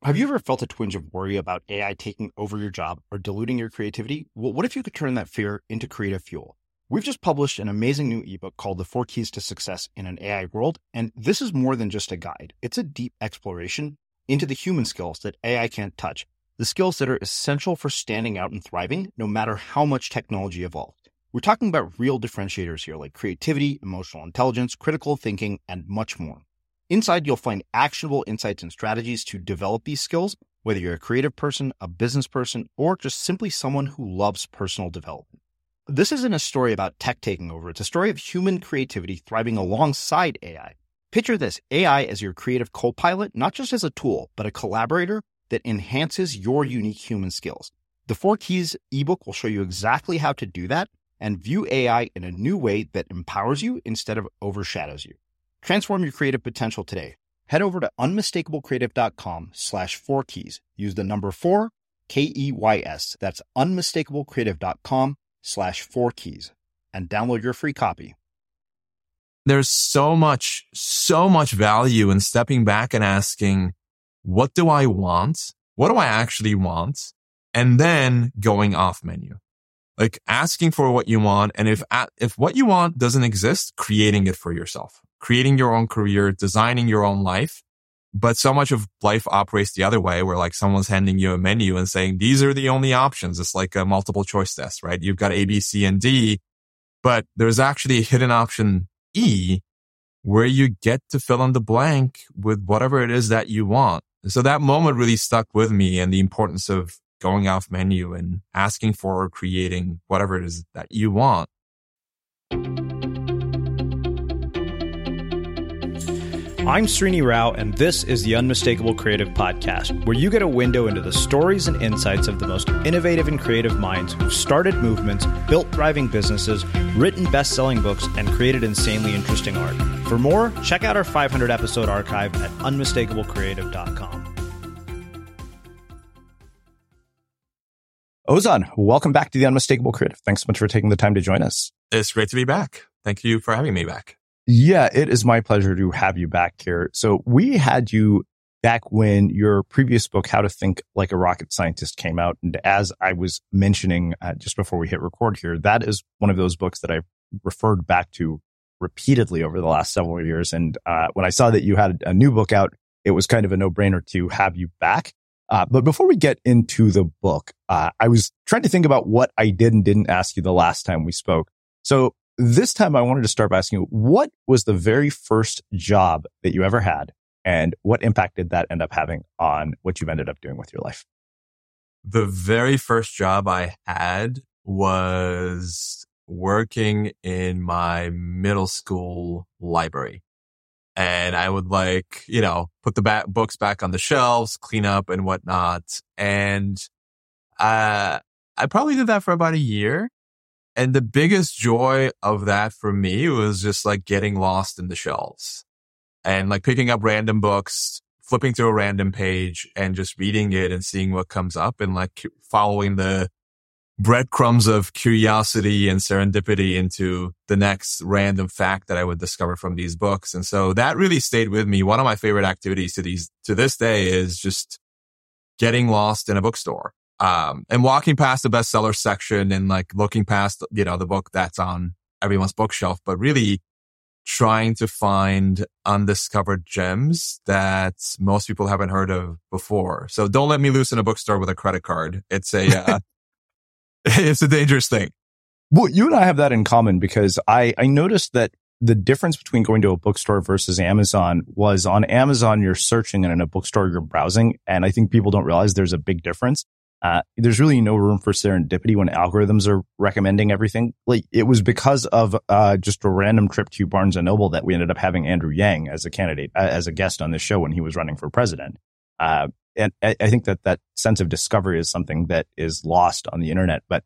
Have you ever felt a twinge of worry about AI taking over your job or diluting your creativity? Well, what if you could turn that fear into creative fuel? We've just published an amazing new ebook called The 4 Keys to Success in an AI World, and this is more than just a guide. It's a deep exploration into the human skills that AI can't touch, the skills that are essential for standing out and thriving, no matter how much technology evolves. We're talking about real differentiators here, like creativity, emotional intelligence, critical thinking, and much more. Inside, you'll find actionable insights and strategies to develop these skills, whether you're a creative person, a business person, or just simply someone who loves personal development. This isn't a story about tech taking over. It's a story of human creativity thriving alongside AI. Picture this, AI as your creative co-pilot, not just as a tool, but a collaborator that enhances your unique human skills. The 4 Keys ebook will show you exactly how to do that and view AI in a new way that empowers you instead of overshadows you. Transform your creative potential today. Head over to unmistakablecreative.com/4keys. Use the number 4, KEYS. That's unmistakablecreative.com/4keys and download your free copy. There's so much value in stepping back and asking, what do I want? What do I actually want? And then going off menu. Like asking for what you want. And if what you want doesn't exist, creating it for yourself. Creating your own career, designing your own life. But so much of life operates the other way where like someone's handing you a menu and saying, these are the only options. It's like a multiple choice test, right? You've got A, B, C, and D, but there's actually a hidden option E where you get to fill in the blank with whatever it is that you want. So that moment really stuck with me and the importance of going off menu and asking for or creating whatever it is that you want. I'm Srini Rao, and this is the Unmistakable Creative Podcast, where you get a window into the stories and insights of the most innovative and creative minds who've started movements, built thriving businesses, written best-selling books, and created insanely interesting art. For more, check out our 500-episode archive at unmistakablecreative.com. Ozan, welcome back to the Unmistakable Creative. Thanks so much for taking the time to join us. It's great to be back. Thank you for having me back. Yeah, it is my pleasure to have you back here. So we had you back when your previous book, How to Think Like a Rocket Scientist, came out. And as I was mentioning just before we hit record here, that is one of those books that I've referred back to repeatedly over the last several years. And when I saw that you had a new book out, it was kind of a no-brainer to have you back. But before we get into the book, I was trying to think about what I did and didn't ask you the last time we spoke. So this time I wanted to start by asking you, what was the very first job that you ever had, and what impact did that end up having on what you've ended up doing with your life? The very first job I had was working in my middle school library. And I would put the books back on the shelves, clean up and whatnot. And I probably did that for about a year. And the biggest joy of that for me was just like getting lost in the shelves and like picking up random books, flipping through a random page and just reading it and seeing what comes up and like following the breadcrumbs of curiosity and serendipity into the next random fact that I would discover from these books. And so that really stayed with me. One of my favorite activities to this day is just getting lost in a bookstore. And walking past the bestseller section and like looking past, the book that's on everyone's bookshelf, but really trying to find undiscovered gems that most people haven't heard of before. So don't let me loose in a bookstore with a credit card. It's it's a dangerous thing. Well, you and I have that in common because I noticed that the difference between going to a bookstore versus Amazon was on Amazon, you're searching, and in a bookstore, you're browsing. And I think people don't realize there's a big difference. There's really no room for serendipity when algorithms are recommending everything. Like it was because of just a random trip to Barnes & Noble that we ended up having Andrew Yang as a candidate, as a guest on this show when he was running for president. And I think that sense of discovery is something that is lost on the internet. But,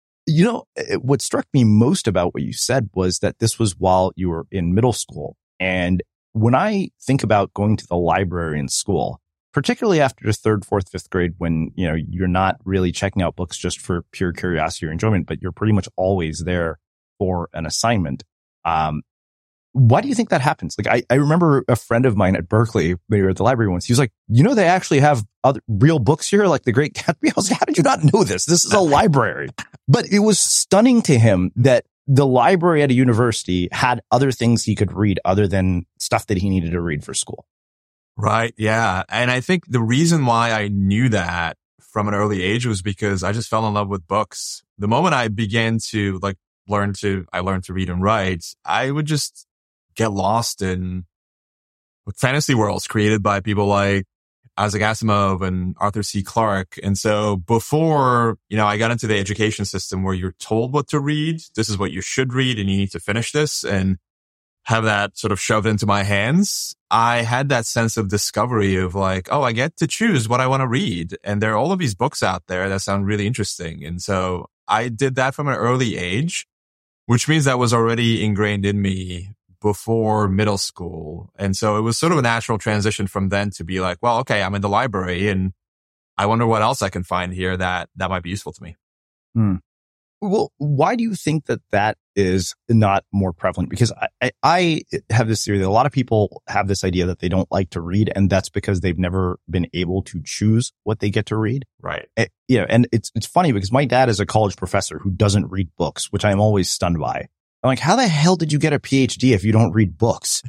what struck me most about what you said was that this was while you were in middle school. And when I think about going to the library in school, particularly after third, fourth, fifth grade, when, you're not really checking out books just for pure curiosity or enjoyment, but you're pretty much always there for an assignment. Why do you think that happens? Like, I remember a friend of mine at Berkeley, when we were at the library once, he was like, they actually have other real books here, like The Great Gatsby. I was like, how did you not know this? This is a library. But it was stunning to him that the library at a university had other things he could read other than stuff that he needed to read for school. Right. Yeah. And I think the reason why I knew that from an early age was because I just fell in love with books. The moment I began to learn to read and write, I would just get lost in fantasy worlds created by people like Isaac Asimov and Arthur C. Clarke. And so before, I got into the education system where you're told what to read, this is what you should read and you need to finish this, and have that sort of shoved into my hands, I had that sense of discovery of like, oh, I get to choose what I want to read. And there are all of these books out there that sound really interesting. And so I did that from an early age, which means that was already ingrained in me before middle school. And so it was sort of a natural transition from then to be like, well, okay, I'm in the library and I wonder what else I can find here that might be useful to me. Well, why do you think that is not more prevalent? Because I have this theory that a lot of people have this idea that they don't like to read, and that's because they've never been able to choose what they get to read. Right. And it's funny because my dad is a college professor who doesn't read books, which I'm always stunned by. I'm like, how the hell did you get a PhD if you don't read books?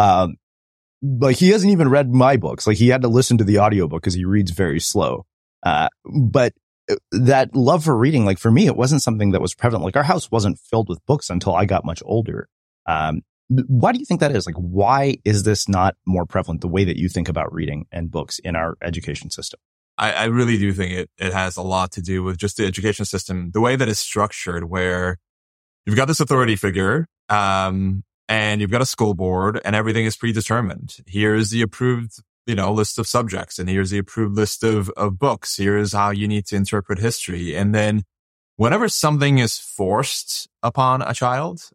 Like, he hasn't even read my books. Like, he had to listen to the audiobook because he reads very slow. But that love for reading, like for me, it wasn't something that was prevalent. Like, our house wasn't filled with books until I got much older. Why do you think that is? Like, why is this not more prevalent, the way that you think about reading and books in our education system? I really do think it has a lot to do with just the education system, the way that it's structured, where you've got this authority figure, and you've got a school board, and everything is predetermined. Here's the approved, list of subjects, and here's the approved list of books. Here's how you need to interpret history. And then whenever something is forced upon a child,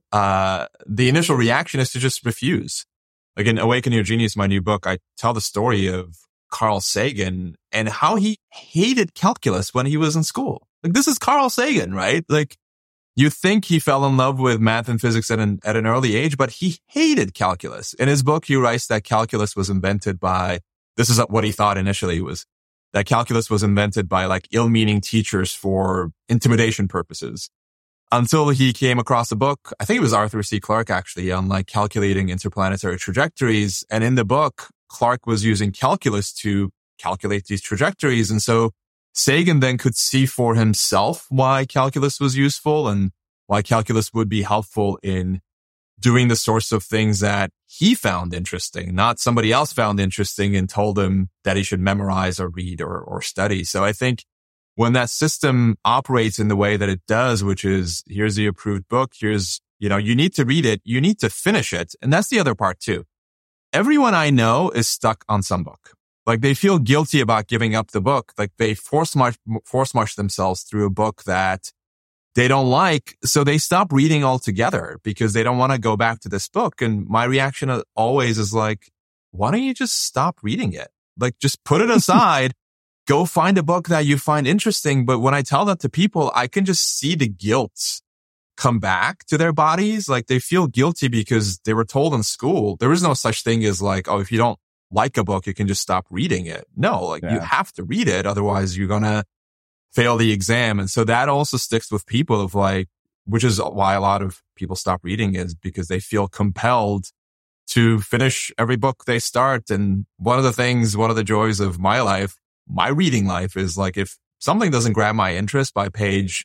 the initial reaction is to just refuse. Like in Awaken Your Genius, my new book, I tell the story of Carl Sagan and how he hated calculus when he was in school. Like, this is Carl Sagan, right? Like, you think he fell in love with math and physics at an early age, but he hated calculus. In his book, he writes that calculus was invented by, this is what he thought initially, was that calculus was invented by like ill-meaning teachers for intimidation purposes. Until he came across a book, I think it was Arthur C. Clarke actually, on like calculating interplanetary trajectories. And in the book, Clarke was using calculus to calculate these trajectories. And so Sagan then could see for himself why calculus was useful and why calculus would be helpful in doing the sorts of things that he found interesting, not somebody else found interesting and told him that he should memorize or read or study. So I think when that system operates in the way that it does, which is here's the approved book, here's, you need to read it, you need to finish it. And that's the other part too. Everyone I know is stuck on some book. Like, they feel guilty about giving up the book. Like, they force march themselves through a book that they don't like. So they stop reading altogether because they don't want to go back to this book. And my reaction always is like, why don't you just stop reading it? Like, just put it aside, go find a book that you find interesting. But when I tell that to people, I can just see the guilt come back to their bodies. Like, they feel guilty because they were told in school, there is no such thing as like, oh, if you don't like a book, you can just stop reading it. No, like, you have to read it. Otherwise you're going to fail the exam. And so that also sticks with people of like, which is why a lot of people stop reading, is because they feel compelled to finish every book they start. And one of the joys of my life, my reading life, is like, if something doesn't grab my interest by page,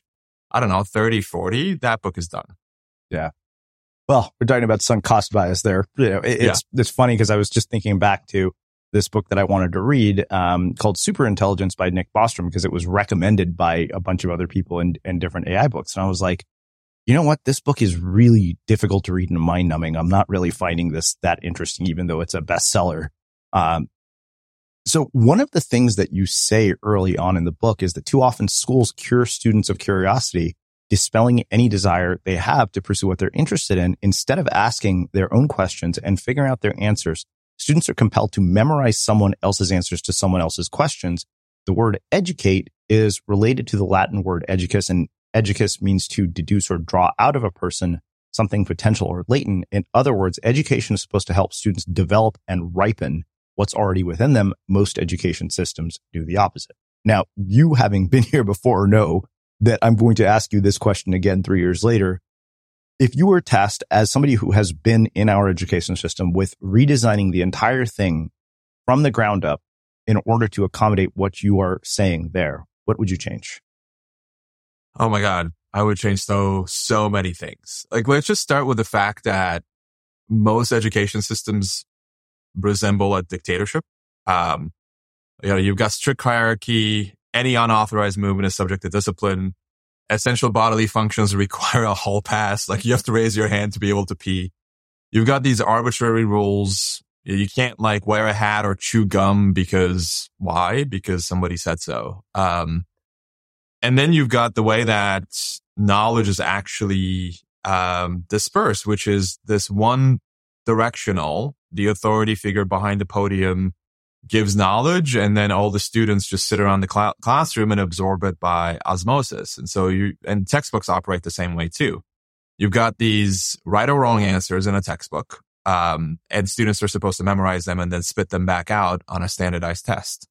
30, 40, that book is done. Yeah. Well, we're talking about sunk cost bias there. It's funny because I was just thinking back to this book that I wanted to read, called Superintelligence by Nick Bostrom, because it was recommended by a bunch of other people in different AI books. And I was like, you know what? This book is really difficult to read and mind numbing. I'm not really finding this that interesting, even though it's a bestseller. So one of the things that you say early on in the book is that too often schools cure students of curiosity, dispelling any desire they have to pursue what they're interested in. Instead of asking their own questions and figuring out their answers, students are compelled to memorize someone else's answers to someone else's questions. The word educate is related to the Latin word educus, and educus means to deduce or draw out of a person something potential or latent. In other words, education is supposed to help students develop and ripen what's already within them. Most education systems do the opposite. Now, you having been here before know that I'm going to ask you this question again 3 years later. If you were tasked as somebody who has been in our education system with redesigning the entire thing from the ground up in order to accommodate what you are saying there, what would you change? Oh my God. I would change so many things. Like, let's just start with the fact that most education systems resemble a dictatorship. You've got strict hierarchy. Any unauthorized movement is subject to discipline. Essential bodily functions require a hall pass. Like, you have to raise your hand to be able to pee. You've got these arbitrary rules. You can't like wear a hat or chew gum because why? Because somebody said so. And then you've got the way that knowledge is actually dispersed, which is this one directional. The authority figure behind the podium gives knowledge, and then all the students just sit around the classroom and absorb it by osmosis. And so and textbooks operate the same way too. You've got these right or wrong answers in a textbook, and students are supposed to memorize them and then spit them back out on a standardized test.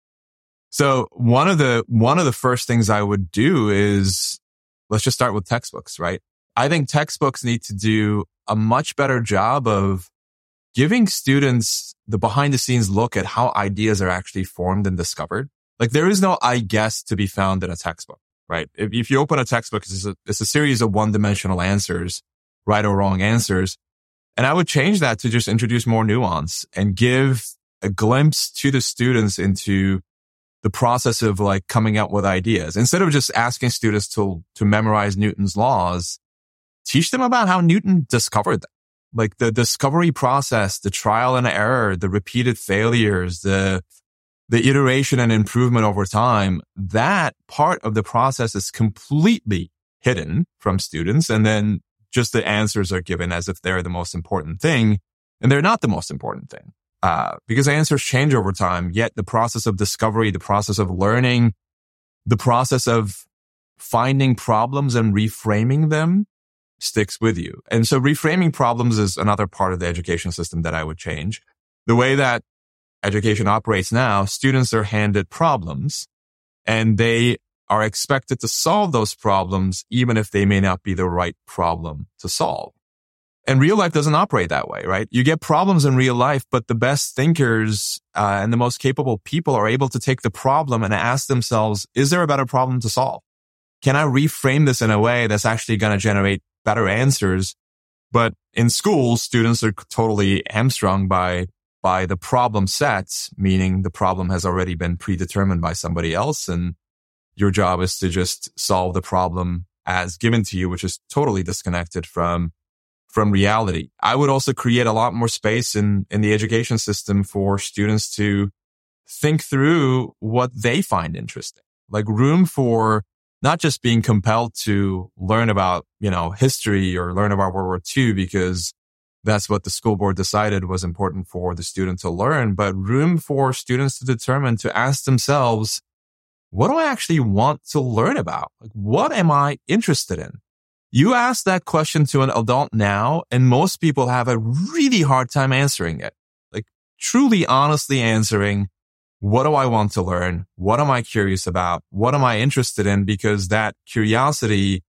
So one of the first things I would do is, let's just start with textbooks, right? I think textbooks need to do a much better job of giving students the behind the scenes look at how ideas are actually formed and discovered. Like, there is no I guess to be found in a textbook, right? If you open a textbook, it's a series of one-dimensional answers, right or wrong answers. And I would change that to just introduce more nuance and give a glimpse to the students into the process of like coming up with ideas. Instead of just asking students to memorize Newton's laws, teach them about how Newton discovered them. Like the discovery process, the trial and error, the repeated failures, the iteration and improvement over time. That part of the process is completely hidden from students. And then just the answers are given as if they're the most important thing. And they're not the most important thing. Because answers change over time, yet the process of discovery, the process of learning, the process of finding problems and reframing them sticks with you. And so reframing problems is another part of the education system that I would change. The way that education operates now, students are handed problems and they are expected to solve those problems, even if they may not be the right problem to solve. And real life doesn't operate that way, right? You get problems in real life, but the best thinkers and the most capable people are able to take the problem and ask themselves, is there a better problem to solve? Can I reframe this in a way that's actually going to generate better answers? But in school, students are totally hamstrung by the problem sets, meaning the problem has already been predetermined by somebody else. And your job is to just solve the problem as given to you, which is totally disconnected from reality. I would also create a lot more space in the education system for students to think through what they find interesting, like room for not just being compelled to learn about, history or learn about World War II because that's what the school board decided was important for the student to learn, but room for students to determine, to ask themselves, what do I actually want to learn about? Like, what am I interested in? You ask that question to an adult now, and most people have a really hard time answering it. Like, truly, honestly answering, what do I want to learn? What am I curious about? What am I interested in? Because that curiosity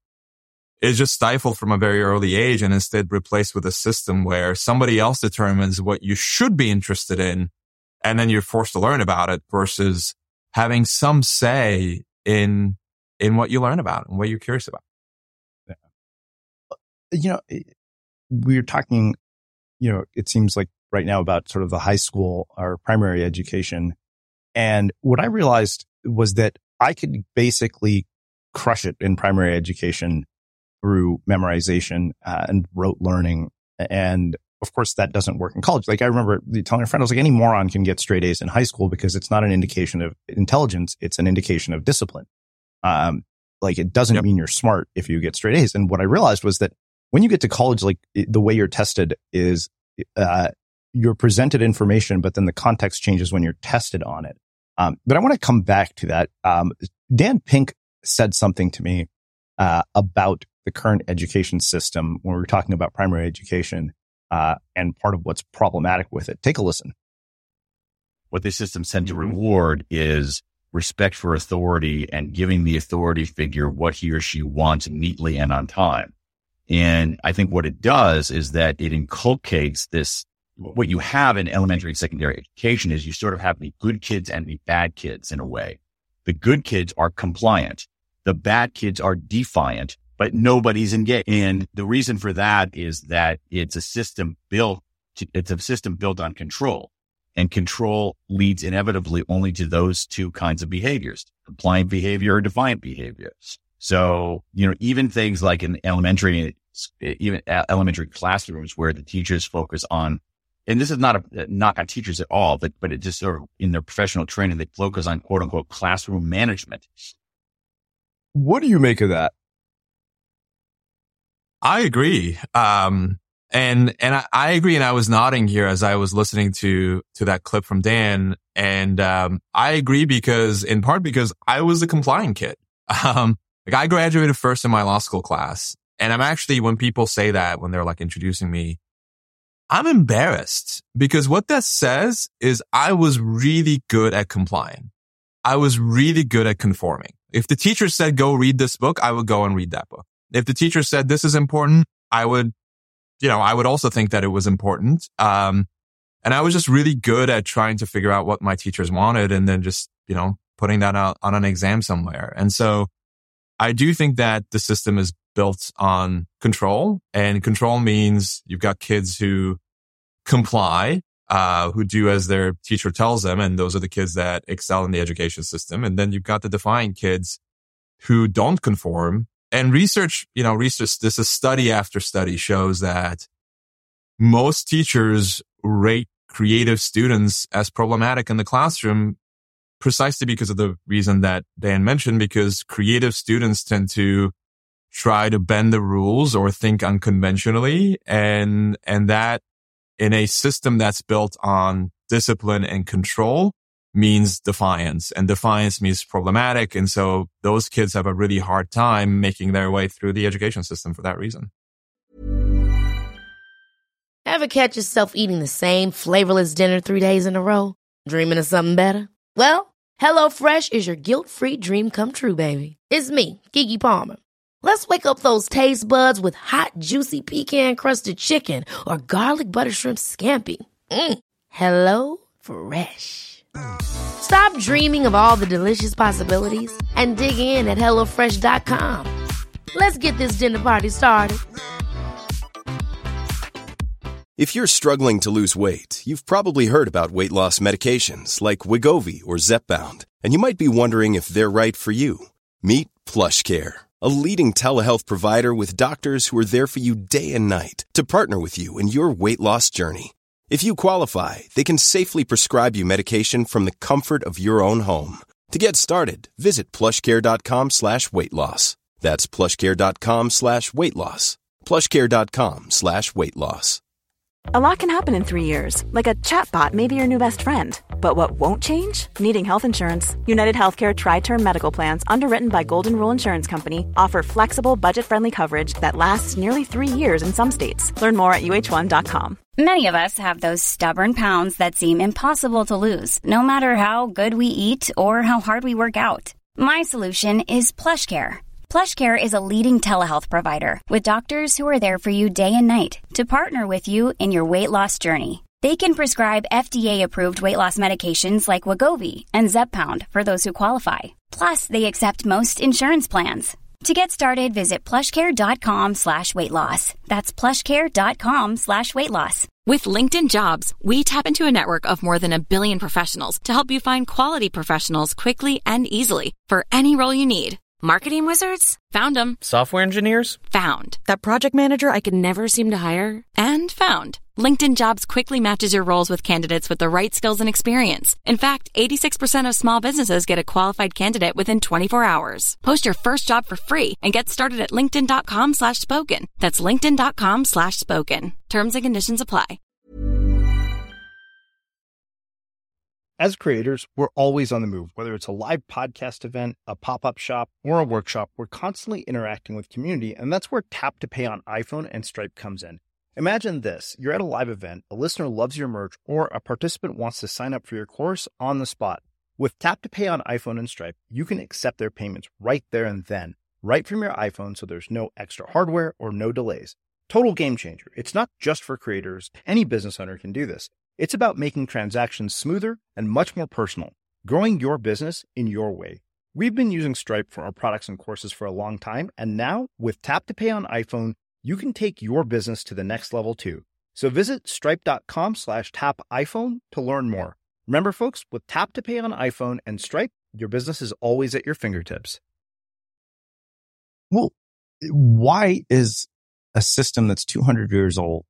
is just stifled from a very early age and instead replaced with a system where somebody else determines what you should be interested in, and then you're forced to learn about it versus having some say in what you learn about and what you're curious about. We're talking, it seems like right now about sort of the high school or primary education. And what I realized was that I could basically crush it in primary education through memorization and rote learning. And of course, that doesn't work in college. Like, I remember telling a friend, I was like, any moron can get straight A's in high school because it's not an indication of intelligence. It's an indication of discipline. Like, it doesn't mean you're smart if you get straight A's. And what I realized was that when you get to college, like, the way you're tested is you're presented information, but then the context changes when you're tested on it. But I want to come back to that. Dan Pink said something to me about the current education system when we're talking about primary education and part of what's problematic with it. Take a listen. What these systems tend to reward is respect for authority and giving the authority figure what he or she wants neatly and on time. And I think what it does is that it inculcates this. What you have in elementary and secondary education is you sort of have the good kids and the bad kids in a way. The good kids are compliant. The bad kids are defiant, but nobody's engaged. And the reason for that is that it's a system built on control. And control leads inevitably only to those two kinds of behaviors, compliant behavior or defiant behavior. So, even things like in elementary classrooms where the teachers focus on, and this is not a knock on teachers at all, but it just sort of in their professional training, they focus on quote unquote classroom management. What do you make of that? I agree. And I agree. And I was nodding here as I was listening to that clip from Dan. And, I agree in part because I was a compliant kid. I graduated first in my law school class. And I'm actually, when people say that, when they're like introducing me, I'm embarrassed because what that says is I was really good at complying. I was really good at conforming. If the teacher said, go read this book, I would go and read that book. If the teacher said this is important, I would also think that it was important. And I was just really good at trying to figure out what my teachers wanted and then just, putting that out on an exam somewhere. And so I do think that the system is built on control, and control means you've got kids who comply, who do as their teacher tells them. And those are the kids that excel in the education system. And then you've got the defiant kids who don't conform. And research, this is study after study shows that most teachers rate creative students as problematic in the classroom precisely because of the reason that Dan mentioned, because creative students tend to try to bend the rules or think unconventionally. And that in a system that's built on discipline and control means defiance, and defiance means problematic. And so those kids have a really hard time making their way through the education system for that reason. Ever catch yourself eating the same flavorless dinner 3 days in a row? Dreaming of something better? Well, HelloFresh is your guilt-free dream come true, baby. It's me, Keke Palmer. Let's wake up those taste buds with hot, juicy pecan-crusted chicken or garlic butter shrimp scampi. HelloFresh. Stop dreaming of all the delicious possibilities and dig in at HelloFresh.com. Let's get this dinner party started. If you're struggling to lose weight, you've probably heard about weight loss medications like Wegovy or Zepbound, and you might be wondering if they're right for you. Meet PlushCare, a leading telehealth provider with doctors who are there for you day and night to partner with you in your weight loss journey. If you qualify, they can safely prescribe you medication from the comfort of your own home. To get started, visit plushcare.com/weightloss. That's plushcare.com/weightloss. plushcare.com/weightloss. A lot can happen in 3 years, like a chatbot may be your new best friend. But what won't change? Needing health insurance. United Healthcare Tri-Term Medical Plans, underwritten by Golden Rule Insurance Company, offer flexible, budget-friendly coverage that lasts nearly 3 years in some states. Learn more at UH1.com. Many of us have those stubborn pounds that seem impossible to lose, no matter how good we eat or how hard we work out. My solution is PlushCare. PlushCare is a leading telehealth provider with doctors who are there for you day and night to partner with you in your weight loss journey. They can prescribe FDA-approved weight loss medications like Wegovy and Zepbound for those who qualify. Plus, they accept most insurance plans. To get started, visit plushcare.com/weightloss. That's plushcare.com/weightloss. With LinkedIn Jobs, we tap into a network of more than 1 billion professionals to help you find quality professionals quickly and easily for any role you need. Marketing wizards? Found them. Software engineers? Found. That project manager I could never seem to hire? And found. LinkedIn Jobs quickly matches your roles with candidates with the right skills and experience. In fact, 86% of small businesses get a qualified candidate within 24 hours. Post your first job for free and get started at linkedin.com/spoken. That's linkedin.com/spoken. Terms and conditions apply. As creators, we're always on the move. Whether it's a live podcast event, a pop-up shop, or a workshop, we're constantly interacting with community, and that's where Tap to Pay on iPhone and Stripe comes in. Imagine this. You're at a live event, a listener loves your merch, or a participant wants to sign up for your course on the spot. With Tap to Pay on iPhone and Stripe, you can accept their payments right there and then, right from your iPhone, so there's no extra hardware or no delays. Total game changer. It's not just for creators. Any business owner can do this. It's about making transactions smoother and much more personal, growing your business in your way. We've been using Stripe for our products and courses for a long time, and now with Tap to Pay on iPhone, you can take your business to the next level too. So visit stripe.com/tapiphone to learn more. Remember, folks, with Tap to Pay on iPhone and Stripe, your business is always at your fingertips. Well, why is a system that's 200 years old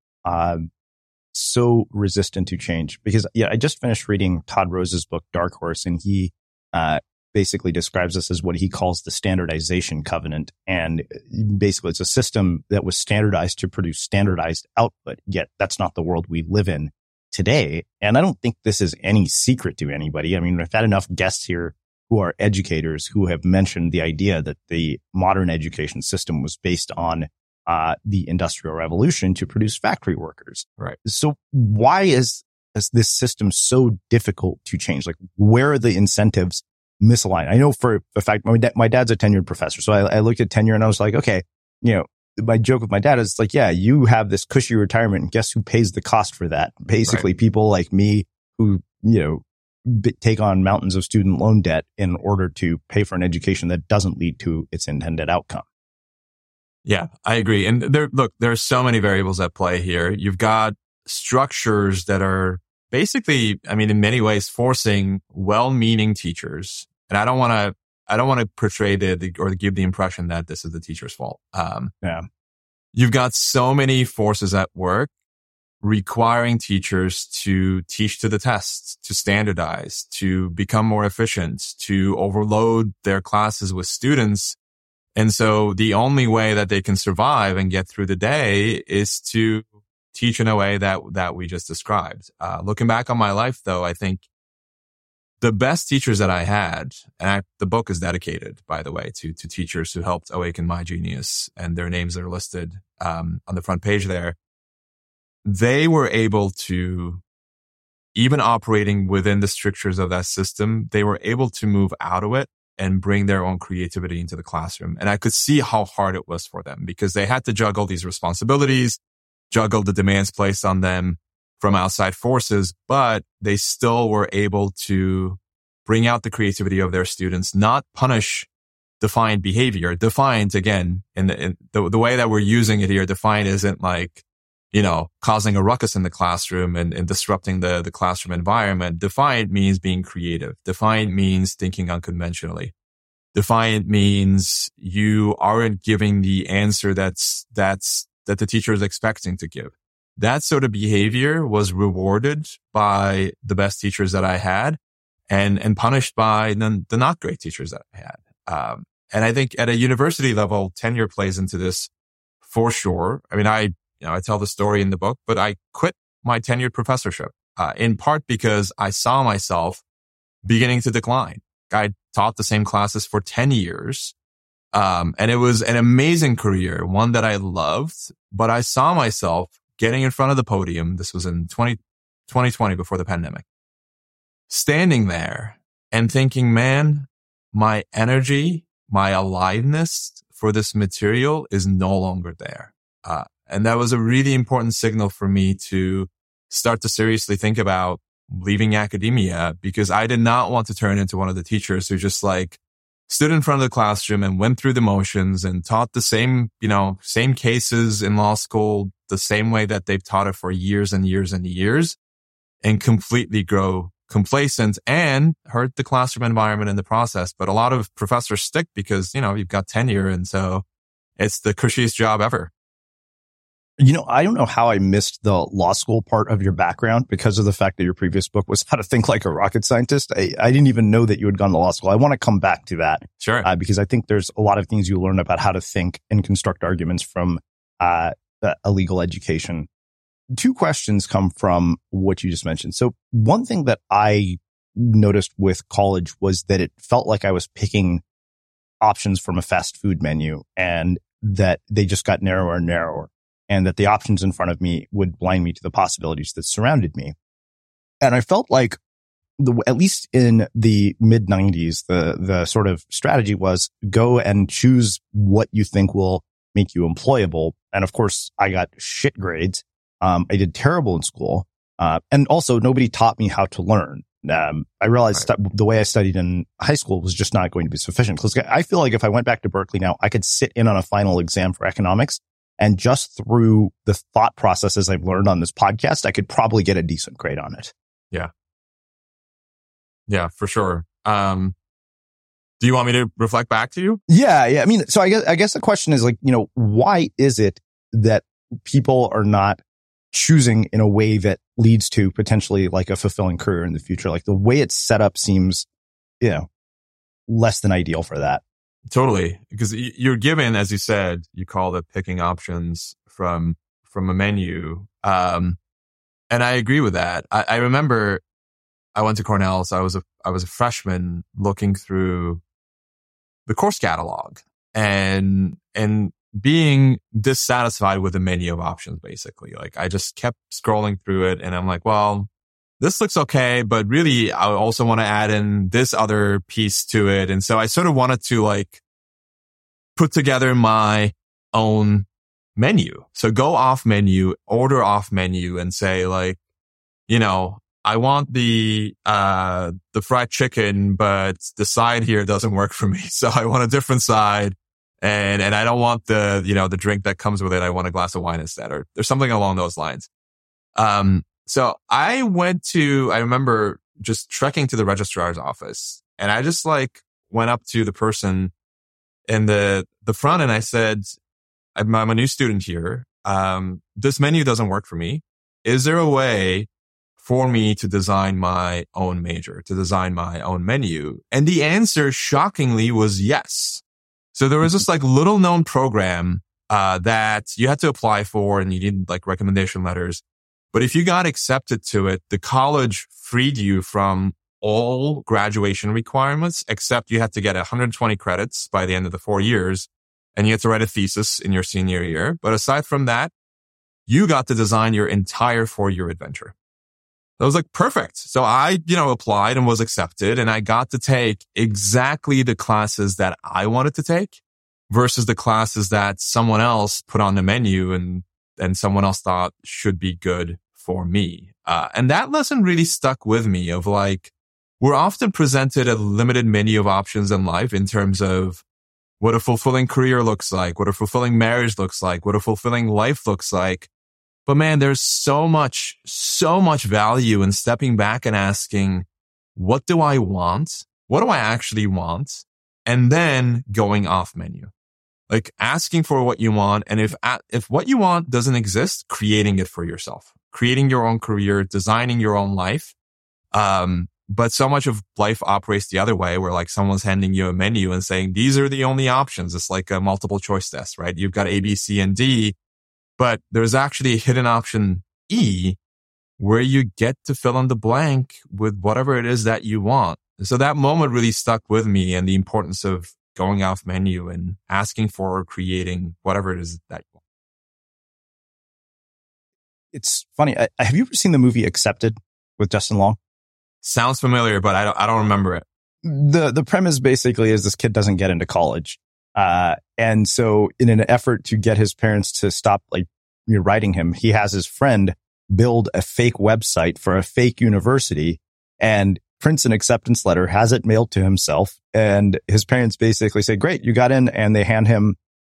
so resistant to change? Because I just finished reading Todd Rose's book, Dark Horse, and he basically describes this as what he calls the standardization covenant. And basically it's a system that was standardized to produce standardized output, yet that's not the world we live in today. And I don't think this is any secret to anybody. I mean, I've had enough guests here who are educators who have mentioned the idea that the modern education system was based on the Industrial Revolution to produce factory workers. Right. So why is this system so difficult to change? Like, where are the incentives misaligned? I know for a fact, my dad's a tenured professor. So I looked at tenure and I was like, okay, my joke with my dad is like, yeah, you have this cushy retirement and guess who pays the cost for that? Basically, right. People like me who, take on mountains of student loan debt in order to pay for an education that doesn't lead to its intended outcome. Yeah, I agree. And there are so many variables at play here. You've got structures that are basically, in many ways forcing well-meaning teachers. And I don't want to portray or give the impression that this is the teacher's fault. You've got so many forces at work requiring teachers to teach to the test, to standardize, to become more efficient, to overload their classes with students. And so the only way that they can survive and get through the day is to teach in a way that we just described. Looking back on my life, though, I think the best teachers that I had, and the book is dedicated, by the way, to teachers who helped awaken my genius, and their names are listed on the front page there. They were able to, even operating within the strictures of that system, they were able to move out of it and bring their own creativity into the classroom. And I could see how hard it was for them because they had to juggle these responsibilities, juggle the demands placed on them from outside forces, but they still were able to bring out the creativity of their students, not punish defiant behavior. Defiant, again, in the way that we're using it here, defiant isn't like, causing a ruckus in the classroom and disrupting the classroom environment. Defiant means being creative. Defiant means thinking unconventionally. Defiant means you aren't giving the answer that the teacher is expecting to give. That sort of behavior was rewarded by the best teachers that I had and punished by the not great teachers that I had. And I think at a university level, tenure plays into this for sure. I tell the story in the book, but I quit my tenured professorship, in part because I saw myself beginning to decline. I taught the same classes for 10 years. And it was an amazing career, one that I loved, but I saw myself getting in front of the podium. This was in 2020 before the pandemic, standing there and thinking, man, my energy, my aliveness for this material is no longer there. And that was a really important signal for me to start to seriously think about leaving academia, because I did not want to turn into one of the teachers who just stood in front of the classroom and went through the motions and taught the same cases in law school the same way that they've taught it for years and years and years, and completely grow complacent and hurt the classroom environment in the process. But a lot of professors stick because, you've got tenure. And so it's the cushiest job ever. I don't know how I missed the law school part of your background because of the fact that your previous book was How to Think Like a Rocket Scientist. I didn't even know that you had gone to law school. I want to come back to that. Sure. Because I think there's a lot of things you learn about how to think and construct arguments from a legal education. Two questions come from what you just mentioned. So one thing that I noticed with college was that it felt like I was picking options from a fast food menu, and that they just got narrower and narrower, and that the options in front of me would blind me to the possibilities that surrounded me. And I felt like at least in the mid 90s, the sort of strategy was go and choose what you think will make you employable. And of course, I got shit grades. I did terrible in school. And also nobody taught me how to learn. I realized that the way I studied in high school was just not going to be sufficient. Because I feel like if I went back to Berkeley now, I could sit in on a final exam for economics, and just through the thought processes I've learned on this podcast, I could probably get a decent grade on it. Yeah. Yeah, for sure. Do you want me to reflect back to you? Yeah. I mean, so I guess the question is like, why is it that people are not choosing in a way that leads to potentially like a fulfilling career in the future? Like the way it's set up seems, less than ideal for that. Totally. Because you're given, as you said, you call it picking options from a menu. And I agree with that. I remember I went to Cornell, so I was a freshman looking through the course catalog and being dissatisfied with the menu of options, basically. Like I just kept scrolling through it, and I'm like, well, this looks okay, but really I also want to add in this other piece to it. And so I sort of wanted to like put together my own menu. So go off menu, order off menu, and say like, I want the fried chicken, but the side here doesn't work for me. So I want a different side. And I don't want the drink that comes with it. I want a glass of wine instead, or there's something along those lines. So I remember just trekking to the registrar's office, and I just like went up to the person in the front, and I said, I'm a new student here. This menu doesn't work for me. Is there a way for me to design my own major, to design my own menu? And the answer shockingly was yes. So there was this like little known program, that you had to apply for, and you needed like recommendation letters. But if you got accepted to it, the college freed you from all graduation requirements, except you had to get 120 credits by the end of the 4 years, and you had to write a thesis in your senior year. But aside from that, you got to design your entire 4-year adventure. That was like perfect. So I, applied and was accepted, and I got to take exactly the classes that I wanted to take versus the classes that someone else put on the menu and someone else thought should be good for me. And that lesson really stuck with me of like, we're often presented a limited menu of options in life in terms of what a fulfilling career looks like, what a fulfilling marriage looks like, what a fulfilling life looks like. But man, there's so much value in stepping back and asking, what do I want? What do I actually want? And then going off menu, like asking for what you want. And if what you want doesn't exist, creating it for yourself, creating your own career, designing your own life. But so much of life operates the other way, where like someone's handing you a menu and saying, these are the only options. It's like a multiple choice test, right? You've got A, B, C, and D. But there's actually a hidden option E where you get to fill in the blank with whatever it is that you want. So that moment really stuck with me, and the importance of going off menu and asking for or creating whatever it is that you want. It's funny. Have you ever seen the movie Accepted with Justin Long? Sounds familiar, but I don't remember it. The premise basically is this kid doesn't get into college. And so in an effort to get his parents to stop writing him, he has his friend build a fake website for a fake university and prints an acceptance letter, has it mailed to himself. And his parents basically say, great, you got in. And they hand him,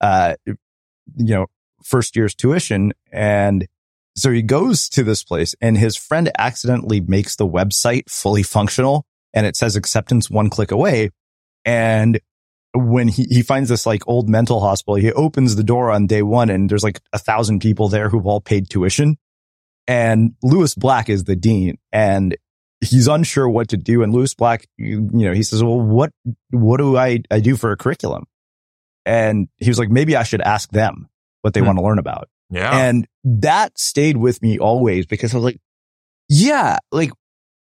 first year's tuition. And so he goes to this place, and his friend accidentally makes the website fully functional, and it says acceptance 1 click away. And when he finds this like old mental hospital, he opens the door on day one, and there's like 1,000 people there who've all paid tuition. And Lewis Black is the dean, and he's unsure what to do. And Lewis Black, he says, well, what do I do for a curriculum? And he was like, maybe I should ask them what they want to learn about. Yeah. And that stayed with me always, because I was like, yeah, like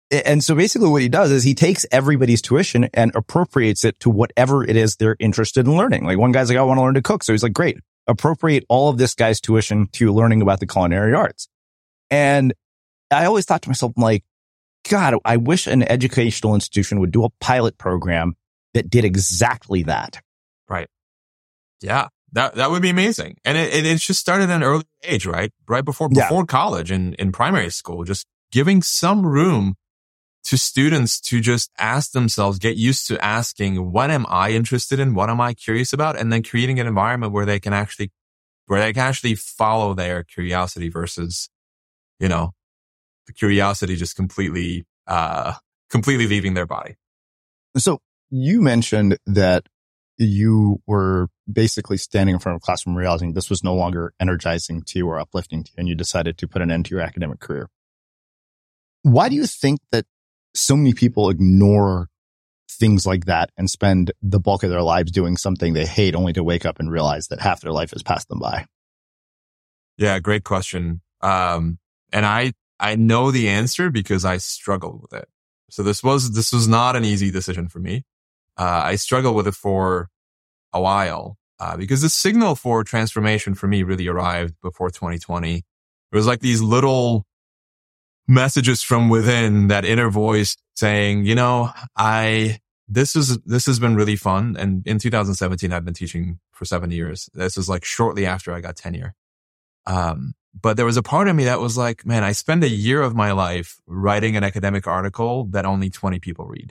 And so basically what he does is he takes everybody's tuition and appropriates it to whatever it is they're interested in learning. Like one guy's like, I want to learn to cook. So he's like, great, appropriate all of this guy's tuition to learning about the culinary arts. And I always thought to myself, like, God, I wish an educational institution would do a pilot program that did exactly that. Right. Yeah. That would be amazing. And it just started at an early age, right? Right before college and in primary school, just giving some room to students to just ask themselves, get used to asking, what am I interested in? What am I curious about? And then creating an environment where they can actually follow their curiosity versus, the curiosity just completely leaving their body. So you mentioned that you were basically standing in front of a classroom realizing this was no longer energizing to you or uplifting to you, and you decided to put an end to your academic career. Why do you think that so many people ignore things like that and spend the bulk of their lives doing something they hate only to wake up and realize that half their life has passed them by? Yeah, great question. And I know the answer because I struggled with it. So this was not an easy decision for me. I struggled with it for a while, because the signal for transformation for me really arrived before 2020. It was like these little messages from within, that inner voice saying, this has been really fun. And in 2017, I've been teaching for 7 years. This is like shortly after I got tenure. But there was a part of me that was like, man, I spend a year of my life writing an academic article that only 20 people read.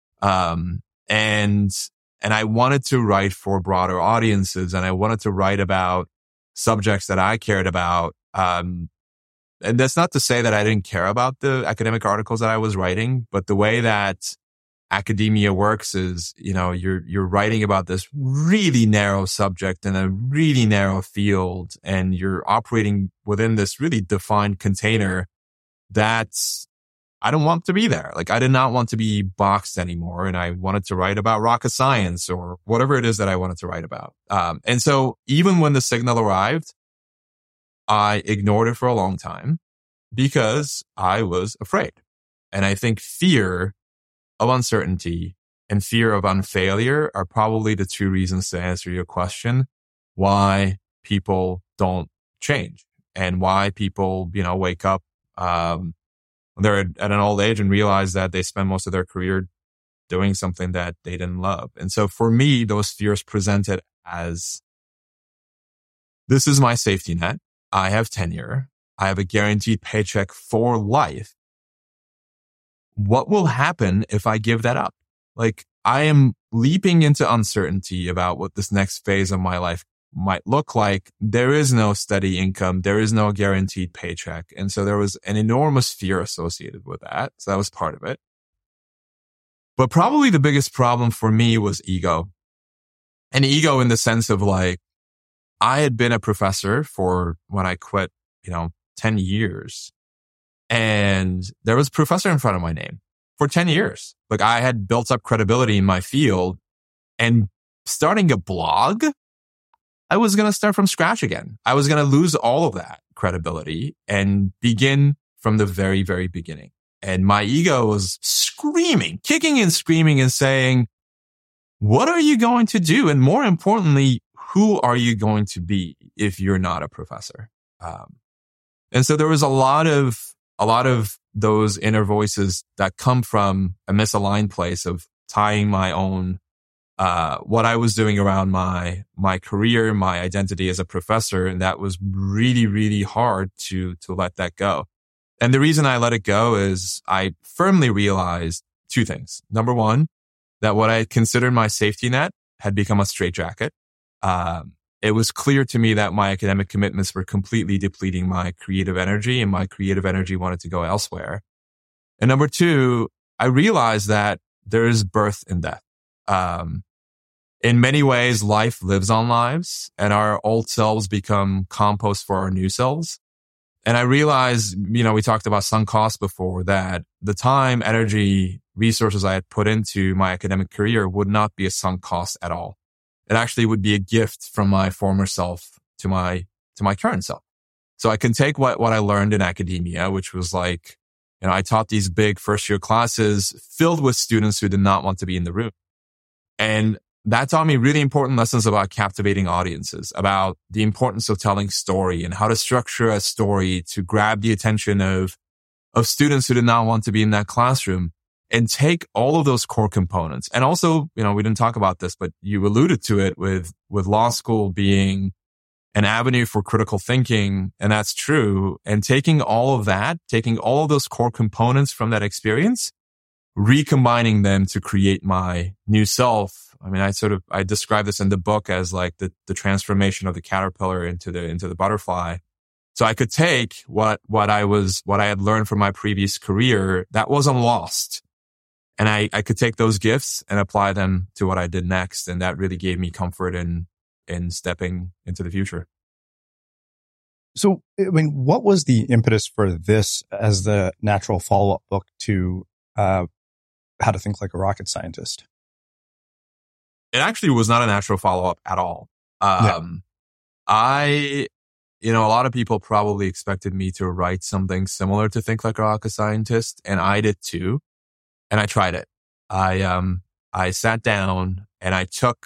And I wanted to write for broader audiences, and I wanted to write about subjects that I cared about. And that's not to say that I didn't care about the academic articles that I was writing, but the way that academia works is, you're writing about this really narrow subject in a really narrow field, and you're operating within this really defined container that's, I don't want to be there. Like, I did not want to be boxed anymore, and I wanted to write about rocket science or whatever it is that I wanted to write about. And so even when the signal arrived, I ignored it for a long time because I was afraid. And I think fear of uncertainty and fear of unfailure are probably the two reasons, to answer your question, why people don't change and why people, wake up when they're at an old age and realize that they spend most of their career doing something that they didn't love. And so for me, those fears presented as, this is my safety net. I have tenure. I have a guaranteed paycheck for life. What will happen if I give that up? Like, I am leaping into uncertainty about what this next phase of my life might look like. There is no steady income. There is no guaranteed paycheck. And so there was an enormous fear associated with that. So that was part of it. But probably the biggest problem for me was ego. And ego in the sense of, like, I had been a professor for, when I quit, 10 years. And there was professor in front of my name for 10 years. Like, I had built up credibility in my field, and starting a blog, I was going to start from scratch again. I was going to lose all of that credibility and begin from the very, very beginning. And my ego was screaming, kicking and screaming and saying, what are you going to do? And more importantly, who are you going to be if you're not a professor? And so there was a lot of those inner voices that come from a misaligned place of tying my own, what I was doing around my career, my identity as a professor. And that was really, really hard to let that go. And the reason I let it go is I firmly realized two things. Number one, that what I had considered my safety net had become a straitjacket. It was clear to me that my academic commitments were completely depleting my creative energy, and my creative energy wanted to go elsewhere. And number two, I realized that there is birth and death. In many ways, life lives on lives, and our old selves become compost for our new selves. And I realized, we talked about sunk costs before, that the time, energy, resources I had put into my academic career would not be a sunk cost at all. It actually would be a gift from my former self to my current self. So I can take what I learned in academia, which was like, I taught these big first year classes filled with students who did not want to be in the room. And that taught me really important lessons about captivating audiences, about the importance of telling story and how to structure a story to grab the attention of students who did not want to be in that classroom, and take all of those core components. And also, we didn't talk about this, but you alluded to it with law school being an avenue for critical thinking. And that's true. And taking all of those core components from that experience, recombining them to create my new self. I mean, I describe this in the book as like the transformation of the caterpillar into the butterfly. So I could take what I had learned from my previous career that wasn't lost. And I could take those gifts and apply them to what I did next. And that really gave me comfort in stepping into the future. So, I mean, what was the impetus for this as the natural follow-up book to How to Think Like a Rocket Scientist? It actually was not a natural follow-up at all. A lot of people probably expected me to write something similar to Think Like a Rocket Scientist, and I did too. And I tried it. I sat down and I took,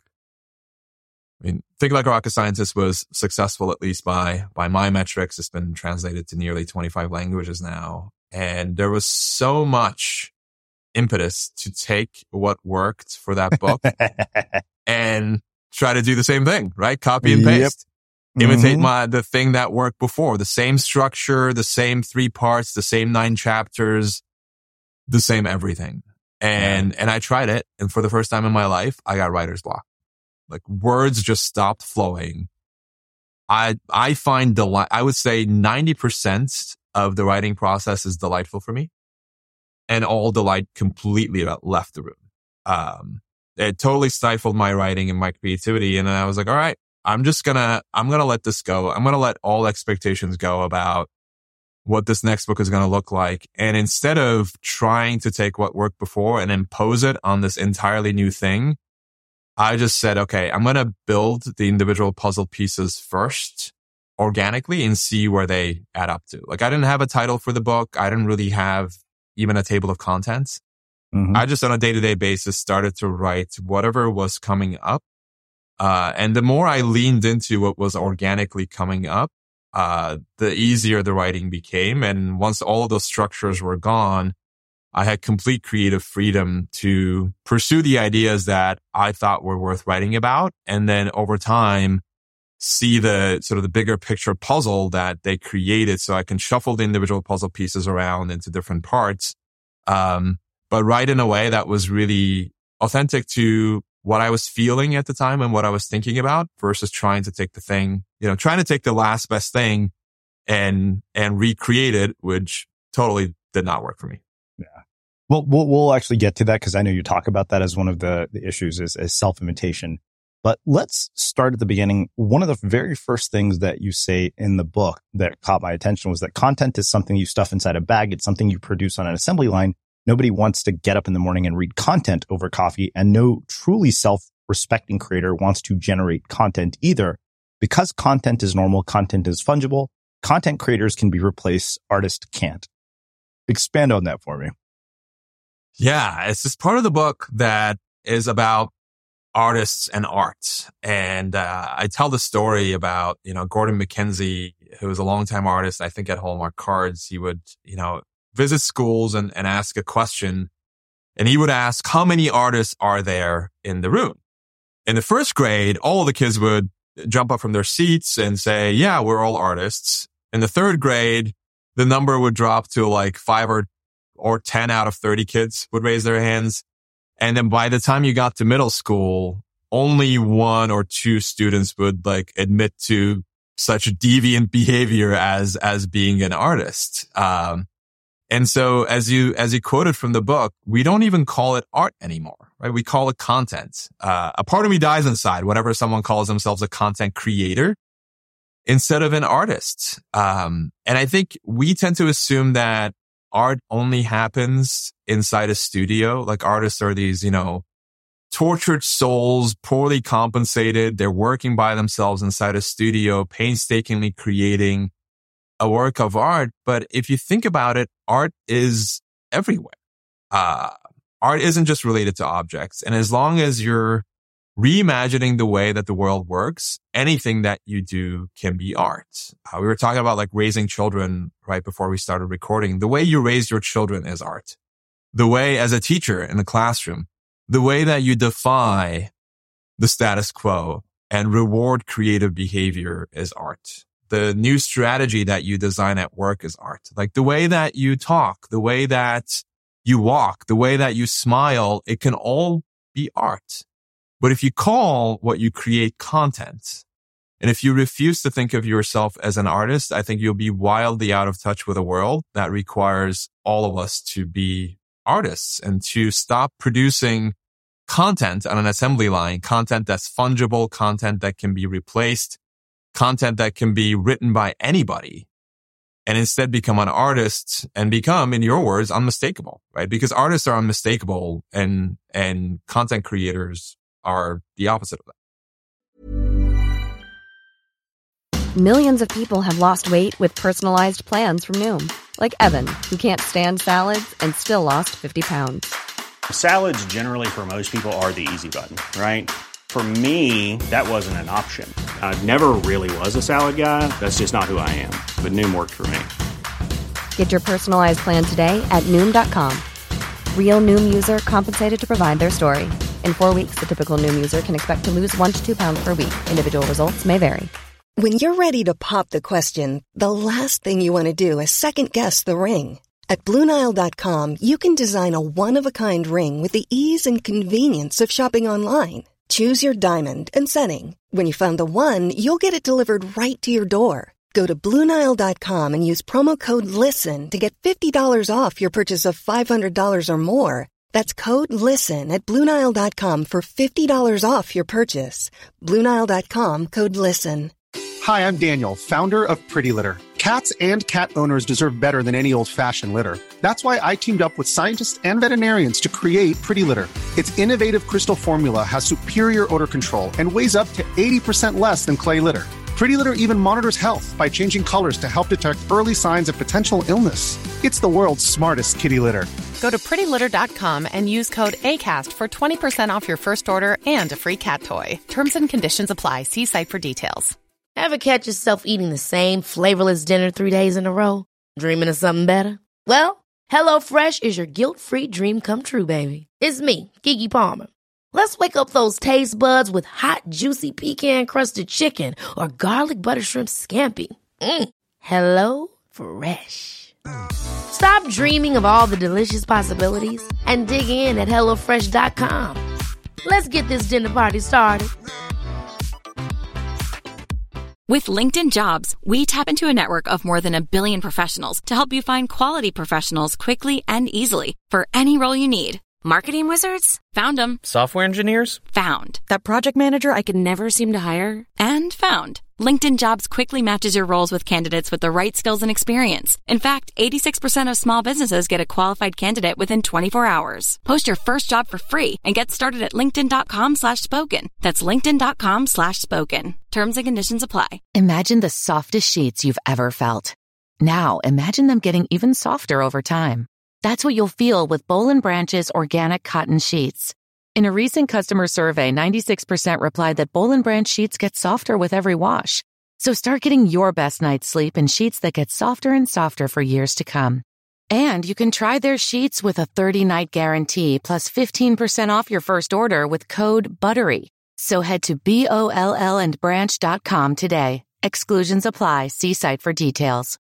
Think Like a Rocket Scientist was successful, at least by my metrics. It's been translated to nearly 25 languages now. And there was so much impetus to take what worked for that book and try to do the same thing, right? Copy and paste. Yep. Imitate the thing that worked before. The same structure, the same 3 parts, the same 9 chapters, the same everything. And I tried it. And for the first time in my life, I got writer's block. Like words just stopped flowing. I find delight. I would say 90% of the writing process is delightful for me, and all delight completely left the room. It totally stifled my writing and my creativity. And then I was like, all right, I'm going to let this go. I'm going to let all expectations go about what this next book is going to look like. And instead of trying to take what worked before and impose it on this entirely new thing, I just said, okay, I'm going to build the individual puzzle pieces first organically and see where they add up to. Like I didn't have a title for the book. I didn't really have even a table of contents. I just on a day-to-day basis started to write whatever was coming up. And the more I leaned into what was organically coming up, the easier the writing became. And once all of those structures were gone, I had complete creative freedom to pursue the ideas that I thought were worth writing about. And then over time, see the sort of the bigger picture puzzle that they created. So I can shuffle the individual puzzle pieces around into different parts. But write in a way that was really authentic to what I was feeling at the time and what I was thinking about versus trying to take the last best thing and recreate it, which totally did not work for me. Yeah. Well, we'll actually get to that because I know you talk about that as one of the issues is self-imitation. But let's start at the beginning. One of the very first things that you say in the book that caught my attention was that content is something you stuff inside a bag. It's something you produce on an assembly line. Nobody wants to get up in the morning and read content over coffee, and no truly self-respecting creator wants to generate content either. Because content is normal, content is fungible, content creators can be replaced, artists can't. Expand on that for me. Yeah, it's this part of the book that is about artists and art. And I tell the story about, Gordon McKenzie, who was a longtime artist, I think at Hallmark Cards. He would, visit schools and ask a question. And he would ask, how many artists are there in the room? In the first grade, all the kids would jump up from their seats and say, yeah, we're all artists. In the third grade, the number would drop to like 5 or 10 out of 30 kids would raise their hands. And then by the time you got to middle school, only 1 or 2 students would like admit to such deviant behavior as being an artist. And so as you quoted from the book, we don't even call it art anymore, right? We call it content. A part of me dies inside whenever someone calls themselves a content creator instead of an artist. And I think we tend to assume that art only happens inside a studio. Like artists are these, tortured souls, poorly compensated. They're working by themselves inside a studio, painstakingly creating a work of art. But if you think about it, art is everywhere. Art isn't just related to objects. And as long as you're reimagining the way that the world works, anything that you do can be art. We were talking about like raising children right before we started recording. The way you raise your children is art. The way as a teacher in the classroom, the way that you defy the status quo and reward creative behavior is art. The new strategy that you design at work is art. Like the way that you talk, the way that you walk, the way that you smile, it can all be art. But if you call what you create content, and if you refuse to think of yourself as an artist, I think you'll be wildly out of touch with a world that requires all of us to be artists and to stop producing content on an assembly line, content that's fungible, content that can be replaced, content that can be written by anybody, and instead become an artist and become, in your words, unmistakable, right? Because artists are unmistakable and content creators are the opposite of that. Millions of people have lost weight with personalized plans from Noom. Like Evan, who can't stand salads and still lost 50 pounds. Salads generally for most people are the easy button, right? For me, that wasn't an option. I never really was a salad guy. That's just not who I am. But Noom worked for me. Get your personalized plan today at Noom.com. Real Noom user compensated to provide their story. In 4 weeks, the typical Noom user can expect to lose 1 to 2 pounds per week. Individual results may vary. When you're ready to pop the question, the last thing you want to do is second-guess the ring. At BlueNile.com, you can design a one-of-a-kind ring with the ease and convenience of shopping online. Choose your diamond and setting. When you find the one, you'll get it delivered right to your door. Go to BlueNile.com and use promo code LISTEN to get $50 off your purchase of $500 or more. That's code LISTEN at BlueNile.com for $50 off your purchase. BlueNile.com, code LISTEN. Hi, I'm Daniel, founder of Pretty Litter. Cats and cat owners deserve better than any old-fashioned litter. That's why I teamed up with scientists and veterinarians to create Pretty Litter. Its innovative crystal formula has superior odor control and weighs up to 80% less than clay litter. Pretty Litter even monitors health by changing colors to help detect early signs of potential illness. It's the world's smartest kitty litter. Go to prettylitter.com and use code ACAST for 20% off your first order and a free cat toy. Terms and conditions apply. See site for details. Ever catch yourself eating the same flavorless dinner 3 days in a row? Dreaming of something better? Well, HelloFresh is your guilt-free dream come true, baby. It's me, Keke Palmer. Let's wake up those taste buds with hot, juicy pecan-crusted chicken or garlic butter shrimp scampi. Hello Fresh. Stop dreaming of all the delicious possibilities and dig in at HelloFresh.com. Let's get this dinner party started. With LinkedIn Jobs, we tap into a network of more than 1 billion professionals to help you find quality professionals quickly and easily for any role you need. Marketing wizards? Found them. Software engineers? Found. That project manager I could never seem to hire? And found. LinkedIn Jobs quickly matches your roles with candidates with the right skills and experience. In fact, 86% of small businesses get a qualified candidate within 24 hours. Post your first job for free and get started at linkedin.com/spoken. That's linkedin.com/spoken. Terms and conditions apply. Imagine the softest sheets you've ever felt. Now imagine them getting even softer over time. That's what you'll feel with Boll & Branch's organic cotton sheets. In a recent customer survey, 96% replied that Boll & Branch sheets get softer with every wash. So start getting your best night's sleep in sheets that get softer and softer for years to come. And you can try their sheets with a 30-night guarantee plus 15% off your first order with code BUTTERY. So head to BOLLandbranch.com today. Exclusions apply. See site for details.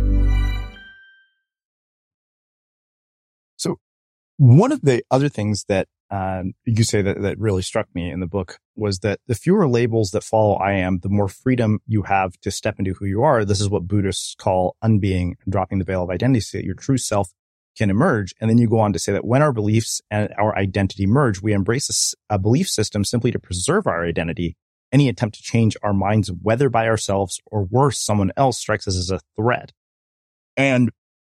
So one of the other things that you say that really struck me in the book was that the fewer labels that follow I am, the more freedom you have to step into who you are. This is what Buddhists call unbeing, dropping the veil of identity, so that your true self can emerge. And then you go on to say that when our beliefs and our identity merge, we embrace a belief system simply to preserve our identity. Any attempt to change our minds, whether by ourselves or worse, someone else, strikes us as a threat. And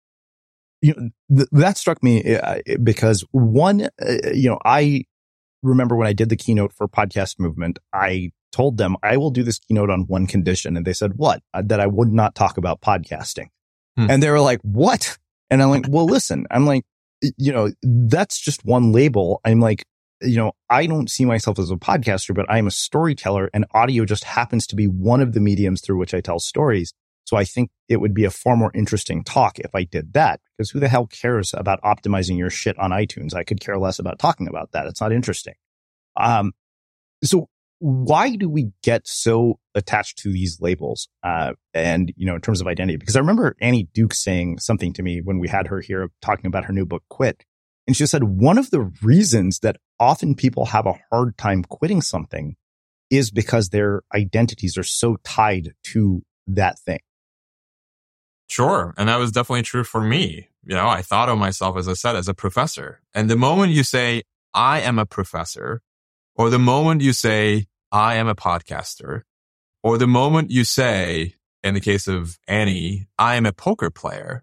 that struck me because one, I remember when I did the keynote for Podcast Movement, I told them, I will do this keynote on one condition. And they said, what? That I would not talk about podcasting. And they were like, what? And I'm like, well, listen, I'm like, that's just one label. I'm like, I don't see myself as a podcaster, but I'm a storyteller, and audio just happens to be one of the mediums through which I tell stories. So I think it would be a far more interesting talk if I did that, because who the hell cares about optimizing your shit on iTunes? I could care less about talking about that. It's not interesting. So why do we get so attached to these labels? And, in terms of identity, because I remember Annie Duke saying something to me when we had her here talking about her new book, Quit. And she said, one of the reasons that often people have a hard time quitting something is because their identities are so tied to that thing. Sure. And that was definitely true for me. I thought of myself, as I said, as a professor. And the moment you say, I am a professor, or the moment you say, I am a podcaster, or the moment you say, in the case of Annie, I am a poker player,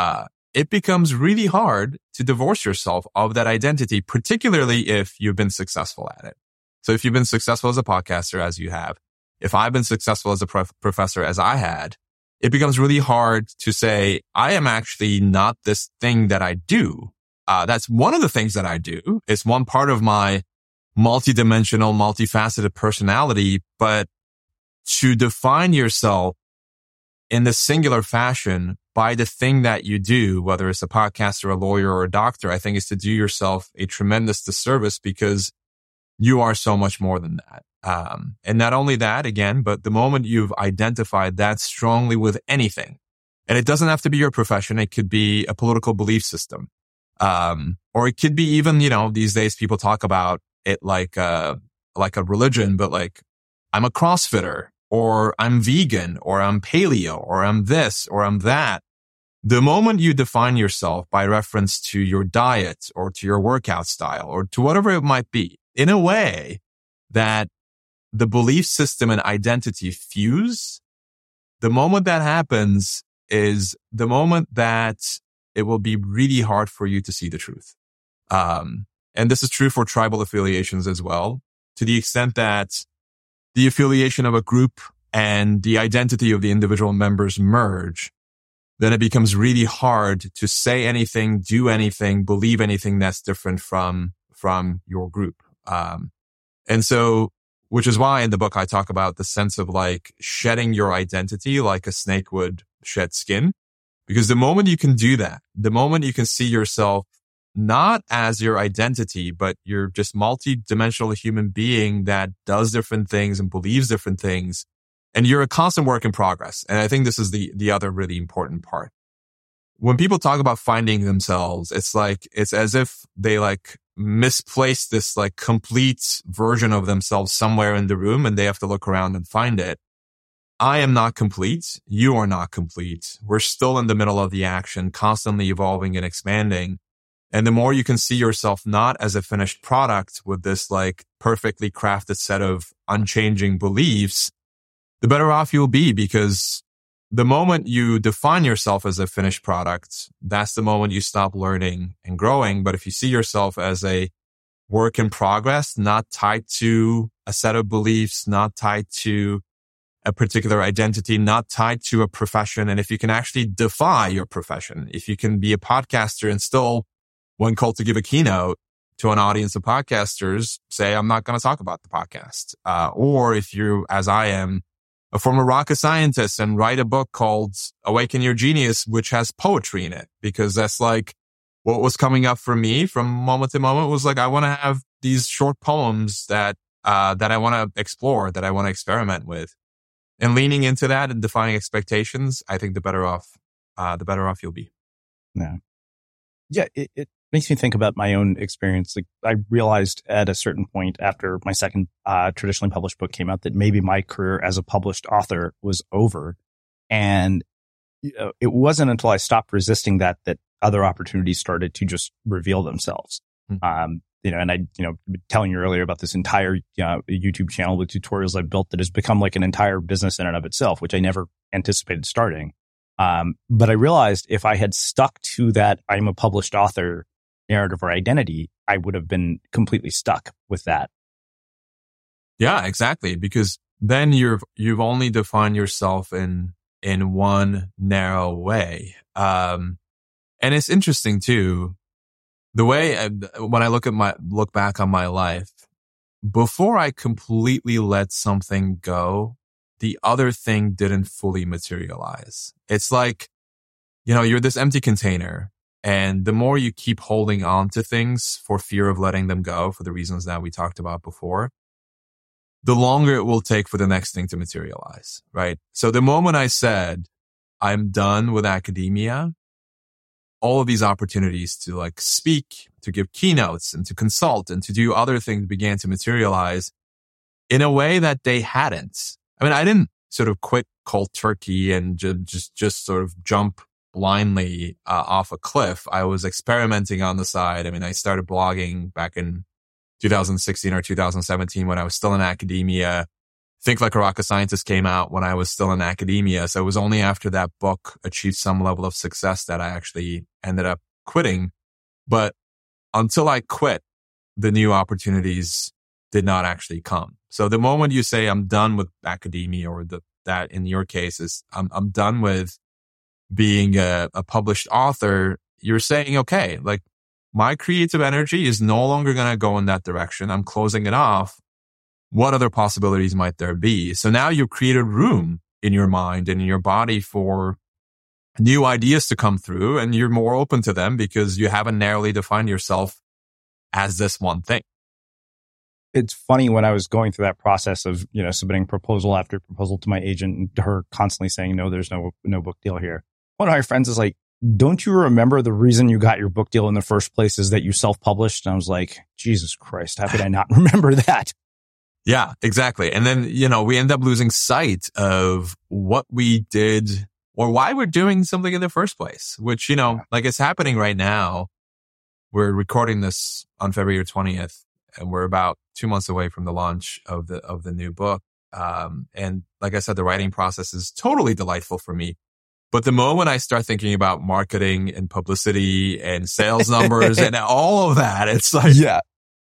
it becomes really hard to divorce yourself of that identity, particularly if you've been successful at it. So if you've been successful as a podcaster, as you have, if I've been successful as a professor, as I had, it becomes really hard to say, I am actually not this thing that I do. That's one of the things that I do. It's one part of my multidimensional, multifaceted personality. But to define yourself in the singular fashion by the thing that you do, whether it's a podcaster, a lawyer, or a doctor, I think is to do yourself a tremendous disservice, because you are so much more than that. And not only that, again, but the moment you've identified that strongly with anything, and it doesn't have to be your profession, it could be a political belief system. Or it could be even, these days people talk about it like a religion, but like, I'm a CrossFitter, or I'm vegan, or I'm paleo, or I'm this, or I'm that. The moment you define yourself by reference to your diet or to your workout style or to whatever it might be, in a way that the belief system and identity fuse, the moment that happens is the moment that it will be really hard for you to see the truth. And this is true for tribal affiliations as well, to the extent that the affiliation of a group and the identity of the individual members merge, then it becomes really hard to say anything, do anything, believe anything that's different from your group. And so, which is why in the book I talk about the sense of like shedding your identity like a snake would shed skin. Because the moment you can do that, the moment you can see yourself not as your identity, but you're just multi-dimensional human being that does different things and believes different things, and you're a constant work in progress. And I think this is the other really important part. When people talk about finding themselves, it's as if they like misplaced this like complete version of themselves somewhere in the room, and they have to look around and find it. I am not complete. You are not complete. We're still in the middle of the action, constantly evolving and expanding. And the more you can see yourself not as a finished product with this like perfectly crafted set of unchanging beliefs, the better off you'll be, because the moment you define yourself as a finished product, that's the moment you stop learning and growing. But if you see yourself as a work in progress, not tied to a set of beliefs, not tied to a particular identity, not tied to a profession, and if you can actually defy your profession, if you can be a podcaster and still, when called to give a keynote to an audience of podcasters, say, I'm not going to talk about the podcast. Or if you, as I am, a former rocket scientist and write a book called Awaken Your Genius, which has poetry in it, because that's like what was coming up for me from moment to moment was like, I want to have these short poems that I want to explore, that I want to experiment with. And leaning into that and defining expectations, I think the better off you'll be. Yeah. It makes me think about my own experience. Like I realized at a certain point after my second traditionally published book came out that maybe my career as a published author was over. And it wasn't until I stopped resisting that other opportunities started to just reveal themselves. And I, telling you earlier about this entire YouTube channel with tutorials I've built that has become like an entire business in and of itself, which I never anticipated starting. But I realized if I had stuck to that I'm a published author narrative or identity, I would have been completely stuck with that. Yeah, exactly. Because then you've only defined yourself in one narrow way. And it's interesting too, the way when I look back on my life, before I completely let something go, the other thing didn't fully materialize. It's like, you're this empty container, and the more you keep holding on to things for fear of letting them go, for the reasons that we talked about before, the longer it will take for the next thing to materialize, right? So the moment I said, I'm done with academia, all of these opportunities to like speak, to give keynotes and to consult and to do other things began to materialize in a way that they hadn't. I mean, I didn't sort of quit cold turkey and just sort of jump blindly off a cliff. I was experimenting on the side. I mean, I started blogging back in 2016 or 2017 when I was still in academia. Think Like a Rocket Scientist came out when I was still in academia. So it was only after that book achieved some level of success that I actually ended up quitting. But until I quit, the new opportunities did not actually come. So the moment you say I'm done with academia, or that in your case is I'm done with being a published author, you're saying, okay, like my creative energy is no longer going to go in that direction. I'm closing it off. What other possibilities might there be? So now you've created room in your mind and in your body for new ideas to come through, and you're more open to them because you haven't narrowly defined yourself as this one thing. It's funny, when I was going through that process of, submitting proposal after proposal to my agent and her constantly saying, no, there's no book deal here. One of my friends is like, don't you remember the reason you got your book deal in the first place is that you self-published? And I was like, Jesus Christ, how could I not remember that? Yeah, exactly. And then, we end up losing sight of what we did or why we're doing something in the first place, which, like it's happening right now. We're recording this on February 20th, and we're about 2 months away from the launch of the new book. And like I said, the writing process is totally delightful for me. But the moment I start thinking about marketing and publicity and sales numbers and all of that, it's like, yeah.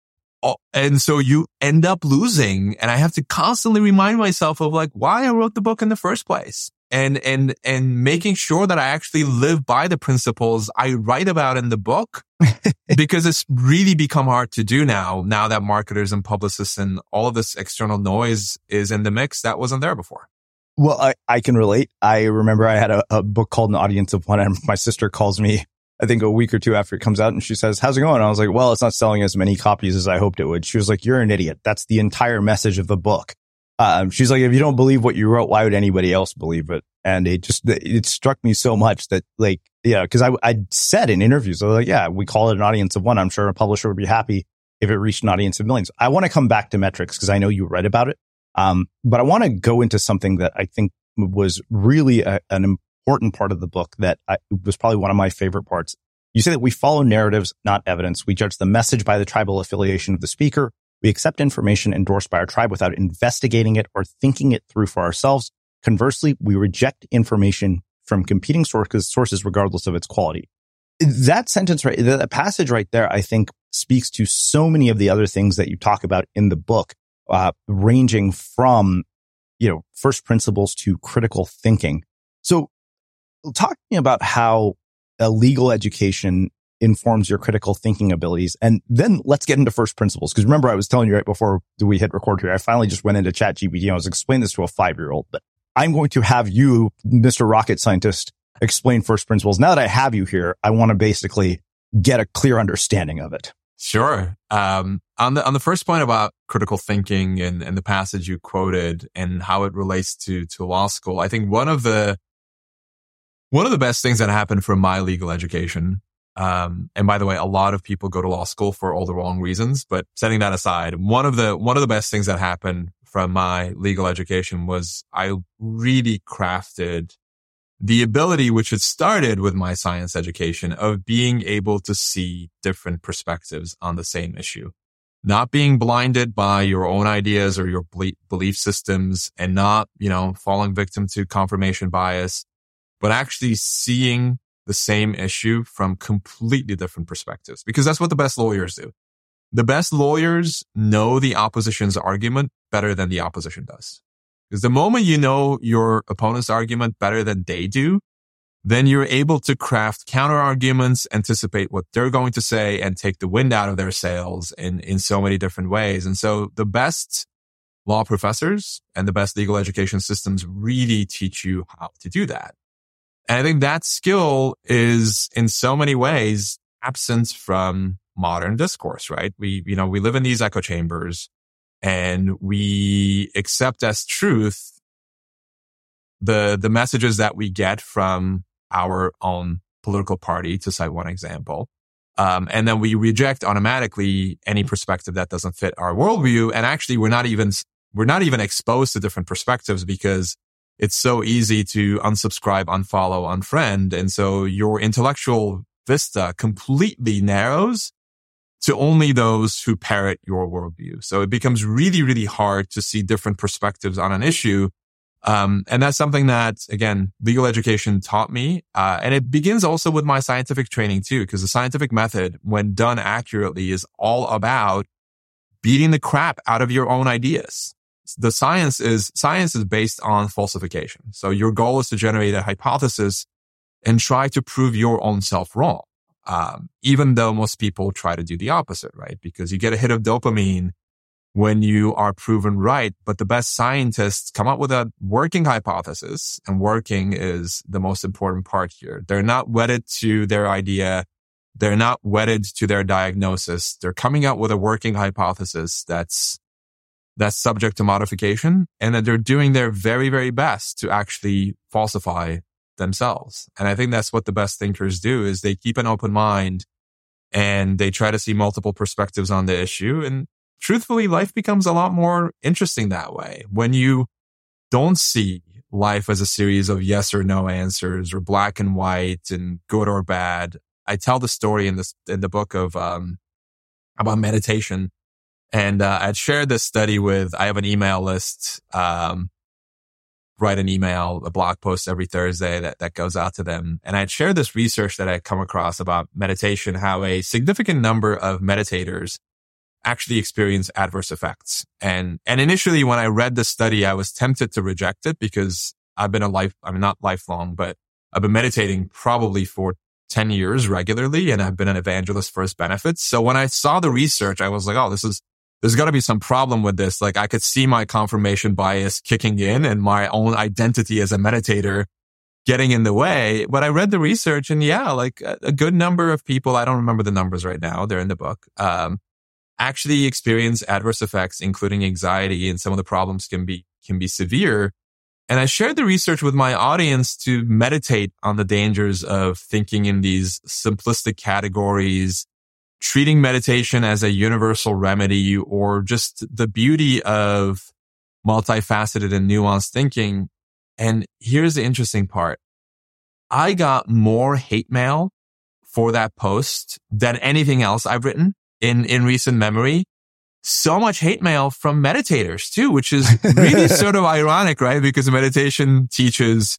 And so you end up losing, and I have to constantly remind myself of like why I wrote the book in the first place, and making sure that I actually live by the principles I write about in the book, because it's really become hard to do now that marketers and publicists and all of this external noise is in the mix that wasn't there before. Well, I can relate. I remember I had a book called An Audience of One, and my sister calls me, I think a week or two after it comes out, and she says, how's it going? And I was like, well, it's not selling as many copies as I hoped it would. She was like, you're an idiot. That's the entire message of the book. She's like, if you don't believe what you wrote, why would anybody else believe it? And it struck me so much that, like, because I said in interviews, I was like, yeah, we call it An Audience of One. I'm sure a publisher would be happy if it reached an audience of millions. I want to come back to metrics because I know you read about it. But I want to go into something that I think was really an important part of the book that was probably one of my favorite parts. You say that we follow narratives, not evidence. We judge the message by the tribal affiliation of the speaker. We accept information endorsed by our tribe without investigating it or thinking it through for ourselves. Conversely, we reject information from competing sources regardless of its quality. That sentence, right, that passage right there, I think speaks to so many of the other things that you talk about in the book, ranging from, first principles to critical thinking. So talk to me about how a legal education informs your critical thinking abilities. And then let's get into first principles. Because remember, I was telling you right before we hit record here, I finally just went into ChatGPT and I was explaining this to a 5-year-old. But I'm going to have you, Mr. Rocket Scientist, explain first principles. Now that I have you here, I want to basically get a clear understanding of it. Sure. On the first point about critical thinking and the passage you quoted and how it relates to law school, I think one of the best things that happened from my legal education, and by the way, a lot of people go to law school for all the wrong reasons, but setting that aside, one of the best things that happened from my legal education was I really crafted the ability, which had started with my science education, of being able to see different perspectives on the same issue, not being blinded by your own ideas or your belief systems, and not, falling victim to confirmation bias, but actually seeing the same issue from completely different perspectives, because that's what the best lawyers do. The best lawyers know the opposition's argument better than the opposition does. Because the moment you know your opponent's argument better than they do, then you're able to craft counter arguments, anticipate what they're going to say, and take the wind out of their sails in so many different ways. And so the best law professors and the best legal education systems really teach you how to do that. And I think that skill is in so many ways absent from modern discourse, right? We live in these echo chambers and we accept as truth the messages that we get from our own political party, to cite one example. And then we reject automatically any perspective that doesn't fit our worldview. And actually, we're not even exposed to different perspectives because it's so easy to unsubscribe, unfollow, unfriend. And so your intellectual vista completely narrows to only those who parrot your worldview. So it becomes really, really hard to see different perspectives on an issue. And that's something that, again, legal education taught me. And it begins also with my scientific training too, because the scientific method, when done accurately, is all about beating the crap out of your own ideas. The science is based on falsification. So your goal is to generate a hypothesis and try to prove your own self wrong. Even though most people try to do the opposite, right? Because you get a hit of dopamine when you are proven right. But the best scientists come up with a working hypothesis, and working is the most important part here. They're not wedded to their idea. They're not wedded to their diagnosis. They're coming up with a working hypothesis that's subject to modification, and that they're doing their very, very best to actually falsify themselves. And I think that's what the best thinkers do, is they keep an open mind and they try to see multiple perspectives on the issue. And truthfully, life becomes a lot more interesting that way. When you don't see life as a series of yes or no answers, or black and white and good or bad. I tell the story in the book of about meditation. And I'd shared this study I have an email list, write an email, a blog post every Thursday that goes out to them. And I'd shared this research that I'd come across about meditation, how a significant number of meditators actually experience adverse effects. And initially when I read the study, I was tempted to reject it because not lifelong, but I've been meditating probably for 10 years regularly, and I've been an evangelist for its benefits. So when I saw the research, I was like, oh, there's got to be some problem with this. Like, I could see my confirmation bias kicking in and my own identity as a meditator getting in the way. But I read the research, and yeah, like a good number of people, I don't remember the numbers right now, they're in the book, actually experience adverse effects, including anxiety, and some of the problems can be severe. And I shared the research with my audience to meditate on the dangers of thinking in these simplistic categories, treating meditation as a universal remedy, or just the beauty of multifaceted and nuanced thinking. And here's the interesting part. I got more hate mail for that post than anything else I've written in recent memory. So much hate mail from meditators too, which is really sort of ironic, right? Because meditation teaches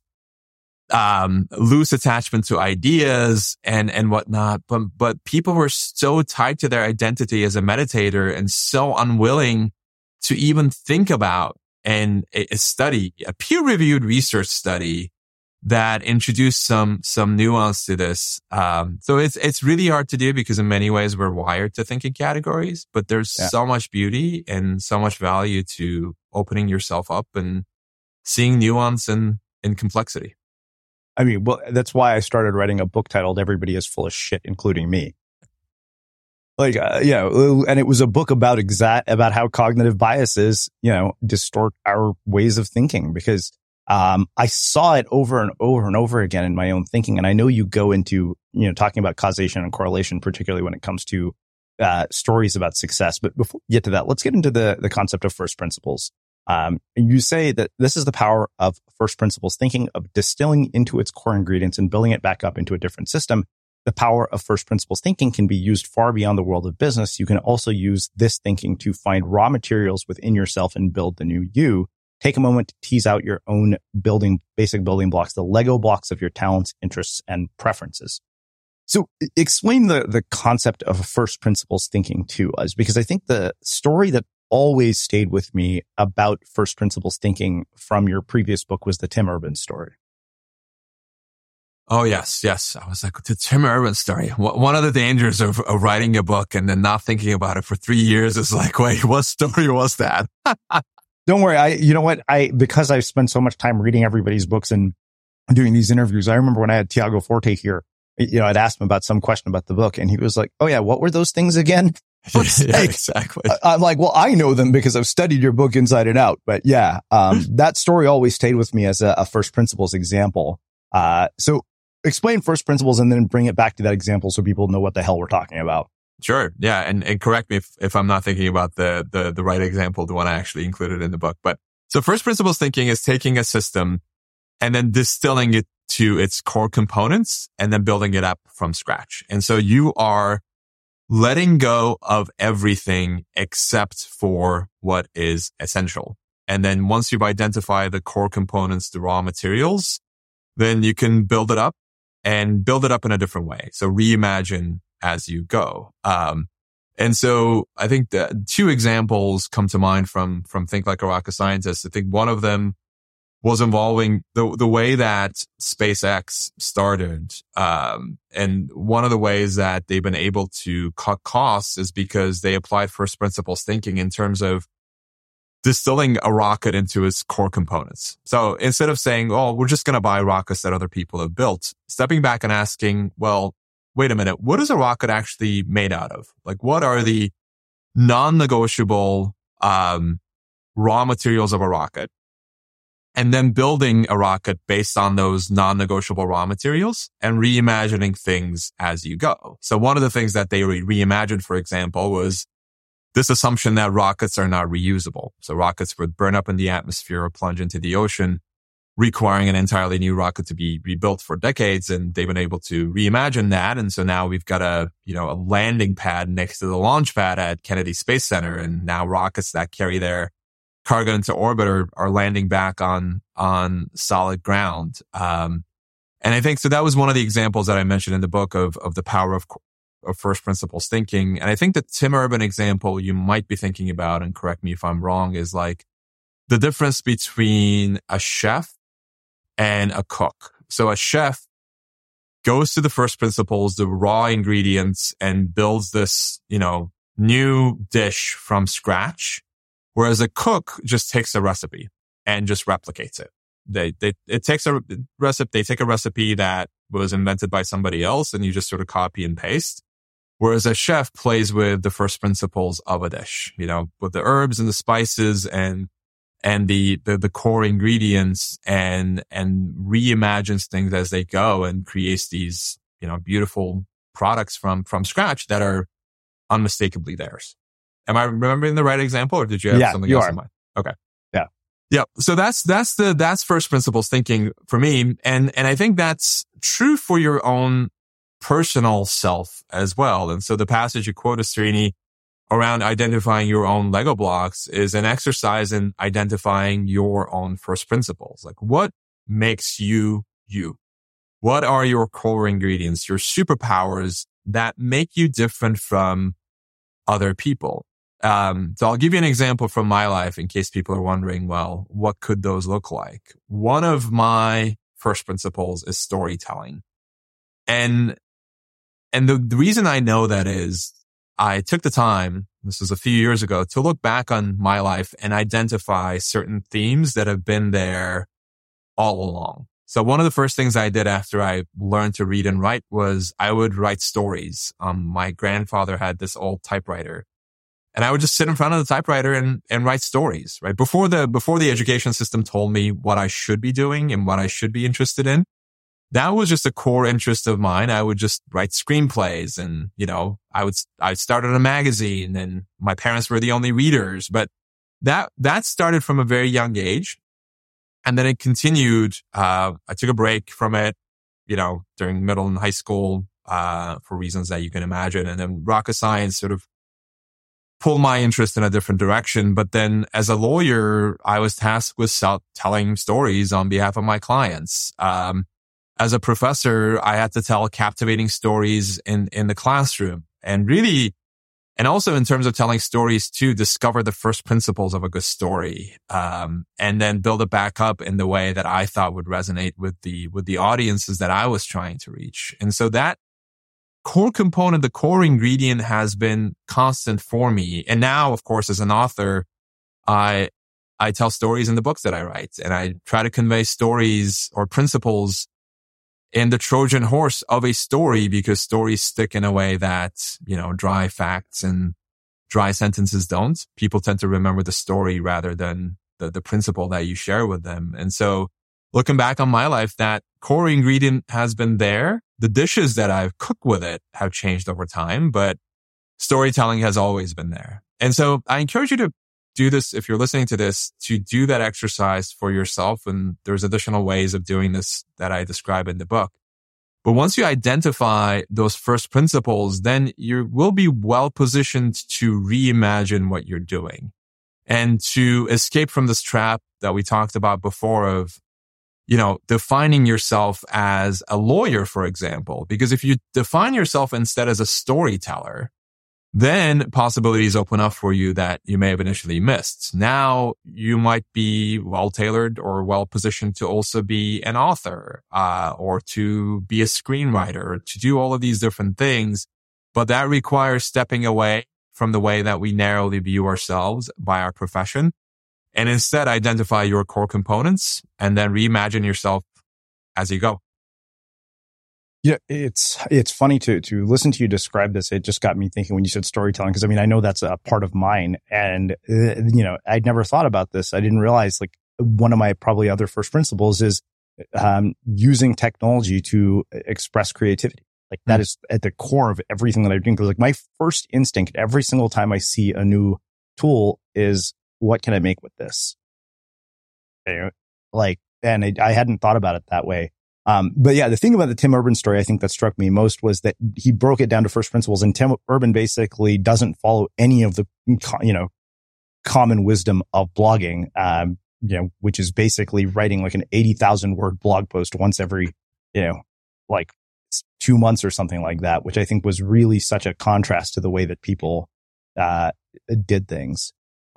loose attachment to ideas and whatnot. But people were so tied to their identity as a meditator and so unwilling to even think about a study, a peer-reviewed research study that introduced some nuance to this. So it's really hard to do because in many ways we're wired to think in categories, but there's so much beauty and so much value to opening yourself up and seeing nuance and complexity. I mean, well, that's why I started writing a book titled "Everybody is Full of Shit, Including Me." Like, and it was a book about how cognitive biases, distort our ways of thinking, because I saw it over and over and over again in my own thinking. And I know you go into, talking about causation and correlation, particularly when it comes to stories about success. But before we get to that, let's get into the concept of first principles. You say that this is the power of first principles thinking, of distilling into its core ingredients and building it back up into a different system. The power of first principles thinking can be used far beyond the world of business. You can also use this thinking to find raw materials within yourself and build the new you. Take a moment to tease out your own basic building blocks, the Lego blocks of your talents, interests, and preferences. So explain the concept of first principles thinking to us, because I think the story that always stayed with me about first principles thinking from your previous book was the Tim Urban story. Oh, yes. I was like, the Tim Urban story. One of the dangers of writing a book and then not thinking about it for 3 years is like, wait, what story was that? Don't worry. You know what? Because I've spent so much time reading everybody's books and doing these interviews, I remember when I had Tiago Forte here, I'd asked him about some question about the book and he was like, oh yeah, what were those things again? Yeah, exactly. I'm like, well, I know them because I've studied your book inside and out. But yeah, that story always stayed with me as a first principles example. So explain first principles and then bring it back to that example so people know what the hell we're talking about. Sure. Yeah. And correct me if I'm not thinking about the right example, the one I actually included in the book. But so first principles thinking is taking a system and then distilling it to its core components and then building it up from scratch. And so you are letting go of everything except for what is essential. And then once you've identified the core components, the raw materials, then you can build it up and build it up in a different way. So reimagine as you go. And so I think the two examples come to mind from Think Like a Rocket Scientist. I think one of them was involving the way that SpaceX started. And one of the ways that they've been able to cut costs is because they applied first principles thinking in terms of distilling a rocket into its core components. So instead of saying, oh, we're just going to buy rockets that other people have built, stepping back and asking, well, wait a minute, what is a rocket actually made out of? Like, what are the non-negotiable raw materials of a rocket? And then building a rocket based on those non-negotiable raw materials and reimagining things as you go. So one of the things that they reimagined, for example, was this assumption that rockets are not reusable. So rockets would burn up in the atmosphere or plunge into the ocean, requiring an entirely new rocket to be rebuilt for decades. And they've been able to reimagine that. And so now we've got a landing pad next to the launch pad at Kennedy Space Center. And now rockets that carry their cargo into orbit are landing back on solid ground. And I think so that was one of the examples that I mentioned in the book of the power of first principles thinking. And I think the Tim Urban example you might be thinking about, and correct me if I'm wrong, is like the difference between a chef and a cook. So a chef goes to the first principles, the raw ingredients, and builds this, new dish from scratch. Whereas a cook just takes a recipe and just replicates it. They take a recipe that was invented by somebody else and you just sort of copy and paste. Whereas a chef plays with the first principles of a dish, with the herbs and the spices and the core ingredients and reimagines things as they go and creates these, beautiful products from scratch that are unmistakably theirs. Am I remembering the right example, or did you have something else in mind? Okay. Yeah. Yeah. So that's first principles thinking for me. And I think that's true for your own personal self as well. And so the passage you quoted, Srini, around identifying your own Lego blocks is an exercise in identifying your own first principles. Like, what makes you you? What are your core ingredients, your superpowers that make you different from other people? So I'll give you an example from my life in case people are wondering, well, what could those look like? One of my first principles is storytelling. And the reason I know that is I took the time, this was a few years ago, to look back on my life and identify certain themes that have been there all along. So one of the first things I did after I learned to read and write was I would write stories. My grandfather had this old typewriter. And I would just sit in front of the typewriter and write stories, right? Before the education system told me what I should be doing and what I should be interested in, that was just a core interest of mine. I would just write screenplays and, I started a magazine and my parents were the only readers, but that started from a very young age. And then it continued. I took a break from it, during middle and high school, for reasons that you can imagine. And then rocket science sort of pull my interest in a different direction. But then as a lawyer, I was tasked with telling stories on behalf of my clients. As a professor, I had to tell captivating stories in the classroom. And really, And also in terms of telling stories too, discover the first principles of a good story, and then build it back up in the way that I thought would resonate with the audiences that I was trying to reach. And so that core component, the core ingredient has been constant for me. And now, of course, as an author, I tell stories in the books that I write, and I try to convey stories or principles in the Trojan horse of a story, because stories stick in a way that, dry facts and dry sentences don't. People tend to remember the story rather than the principle that you share with them. And so looking back on my life, that core ingredient has been there. The dishes that I've cooked with it have changed over time, but storytelling has always been there. And so I encourage you to do this, if you're listening to this, to do that exercise for yourself. And there's additional ways of doing this that I describe in the book. But once you identify those first principles, then you will be well positioned to reimagine what you're doing and to escape from this trap that we talked about before of, defining yourself as a lawyer, for example. Because if you define yourself instead as a storyteller, then possibilities open up for you that you may have initially missed. Now you might be well-tailored or well-positioned to also be an author, or to be a screenwriter, to do all of these different things. But that requires stepping away from the way that we narrowly view ourselves by our profession, and instead identify your core components and then reimagine yourself as you go. Yeah, it's funny to listen to you describe this. It just got me thinking when you said storytelling, because I know that's a part of mine, and I'd never thought about this. I didn't realize one of my probably other first principles is using technology to express creativity. That is at the core of everything that I do. Because my first instinct every single time I see a new tool is, what can I make with this? And I hadn't thought about it that way. But yeah, the thing about the Tim Urban story, I think that struck me most was that he broke it down to first principles, and Tim Urban basically doesn't follow any of the, common wisdom of blogging, which is basically writing an 80,000 word blog post once every, 2 months or something like that, which I think was really such a contrast to the way that people, did things.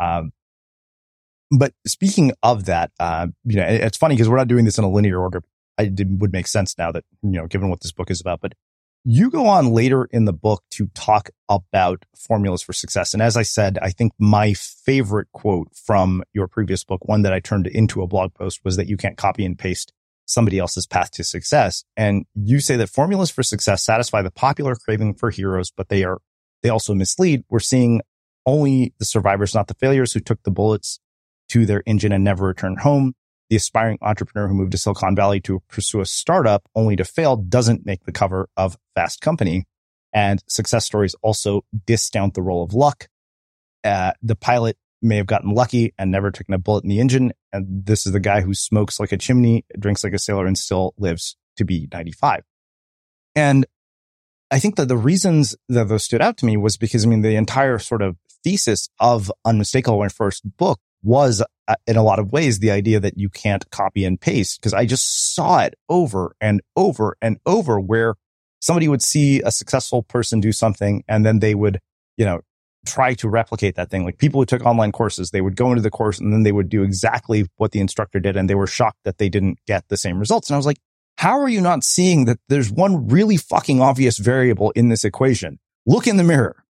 But speaking of that, it's funny because we're not doing this in a linear order. Would make sense now that, given what this book is about. But you go on later in the book to talk about formulas for success. And as I said, I think my favorite quote from your previous book, one that I turned into a blog post, was that you can't copy and paste somebody else's path to success. And you say that formulas for success satisfy the popular craving for heroes, but they also mislead. We're seeing only the survivors, not the failures, who took the bullets to their engine and never returned home. The aspiring entrepreneur who moved to Silicon Valley to pursue a startup only to fail doesn't make the cover of Fast Company. And success stories also discount the role of luck. The pilot may have gotten lucky and never taken a bullet in the engine. And this is the guy who smokes like a chimney, drinks like a sailor, and still lives to be 95. And I think that the reasons that those stood out to me was because, the entire sort of thesis of Unmistakable, my first book, was in a lot of ways the idea that you can't copy and paste, because I just saw it over and over and over, where somebody would see a successful person do something and then they would, try to replicate that thing. Like people who took online courses, they would go into the course and then they would do exactly what the instructor did, and they were shocked that they didn't get the same results. And I was like, how are you not seeing that there's one really fucking obvious variable in this equation? Look in the mirror.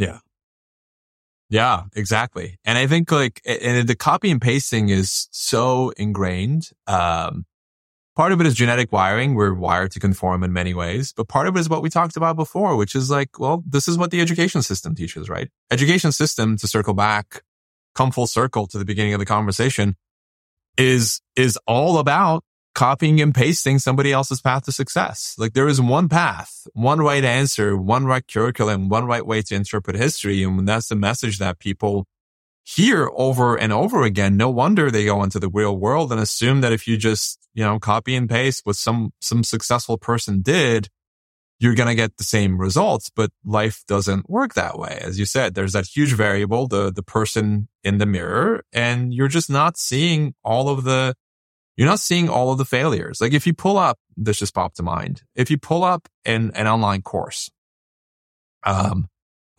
Yeah, exactly. And I think and the copy and pasting is so ingrained. Part of it is genetic wiring. We're wired to conform in many ways, but part of it is what we talked about before, which is this is what the education system teaches, right? Education system, to circle back, come full circle to the beginning of the conversation, is all about copying and pasting somebody else's path to success. There is one path, one right answer, one right curriculum, one right way to interpret history. And that's the message that people hear over and over again. No wonder they go into the real world and assume that if you just, copy and paste what some successful person did, you're going to get the same results. But life doesn't work that way. As you said, there's that huge variable, the person in the mirror, and you're just not seeing all of the failures. If you pull up, this just popped to mind. If you pull up an online course,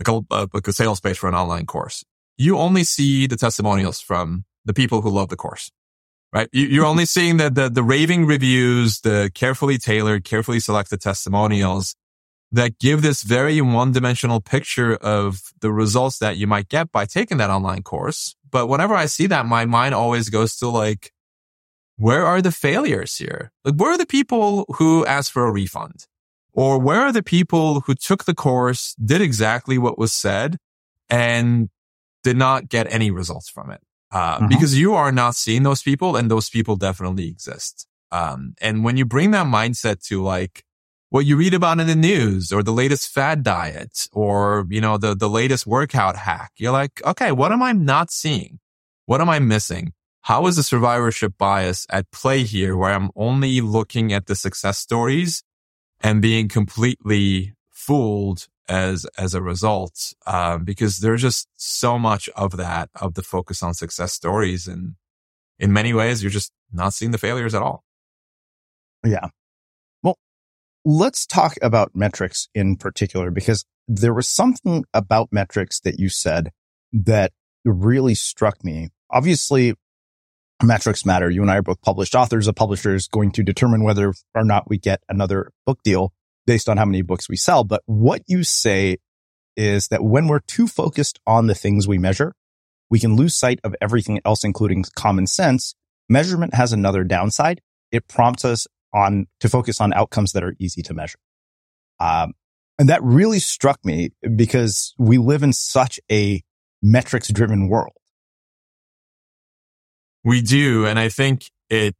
like a sales page for an online course, you only see the testimonials from the people who love the course, right? You're only seeing the raving reviews, the carefully tailored, carefully selected testimonials that give this very one-dimensional picture of the results that you might get by taking that online course. But whenever I see that, my mind always goes to like, where are the failures here? Like, where are the people who asked for a refund? Or where are the people who took the course, did exactly what was said, and did not get any results from it? Because you are not seeing those people, and those people definitely exist. And when you bring that mindset to like what you read about in the news or the latest fad diet or, you know, the latest workout hack, you're like, okay, what am I not seeing? What am I missing? How is the survivorship bias at play here where I'm only looking at the success stories and being completely fooled as a result? Because there's just so much of that, of the focus on success stories. And in many ways, you're just not seeing the failures at all. Yeah. Well, let's talk about metrics in particular, because there was something about metrics that you said that really struck me. Obviously, metrics matter. You and I are both published authors. A publisher is going to determine whether or not we get another book deal based on how many books we sell. But what you say is that when we're too focused on the things we measure, we can lose sight of everything else, including common sense. Measurement has another downside. It prompts us to focus on outcomes that are easy to measure. And that really struck me because we live in such a metrics-driven world. We do. And I think it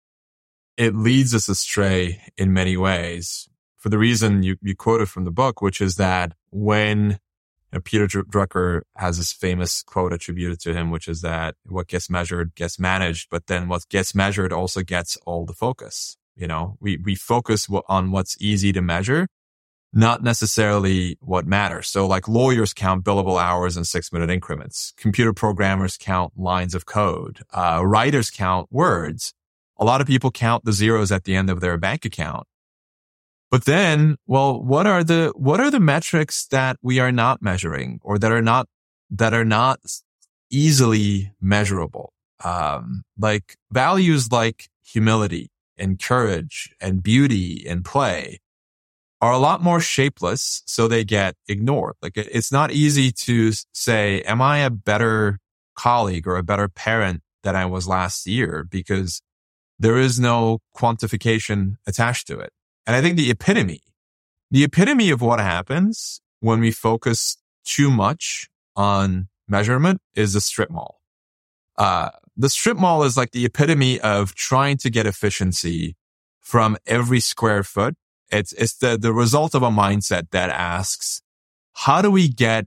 leads us astray in many ways for the reason you quoted from the book, which is that when Peter Drucker has this famous quote attributed to him, which is that what gets measured gets managed, but then what gets measured also gets all the focus. You know, we focus on what's easy to measure, not necessarily what matters. So like lawyers count billable hours in 6-minute increments. Computer programmers count lines of code. Writers count words. A lot of people count the zeros at the end of their bank account. But then, well, what are the metrics that we are not measuring or that are not easily measurable? Like values like humility and courage and beauty and play are a lot more shapeless, so they get ignored. Like it's not easy to say, am I a better colleague or a better parent than I was last year? Because there is no quantification attached to it. And I think the epitome of what happens when we focus too much on measurement is the strip mall. The strip mall is like the epitome of trying to get efficiency from every square foot. It's the result of a mindset that asks, how do we get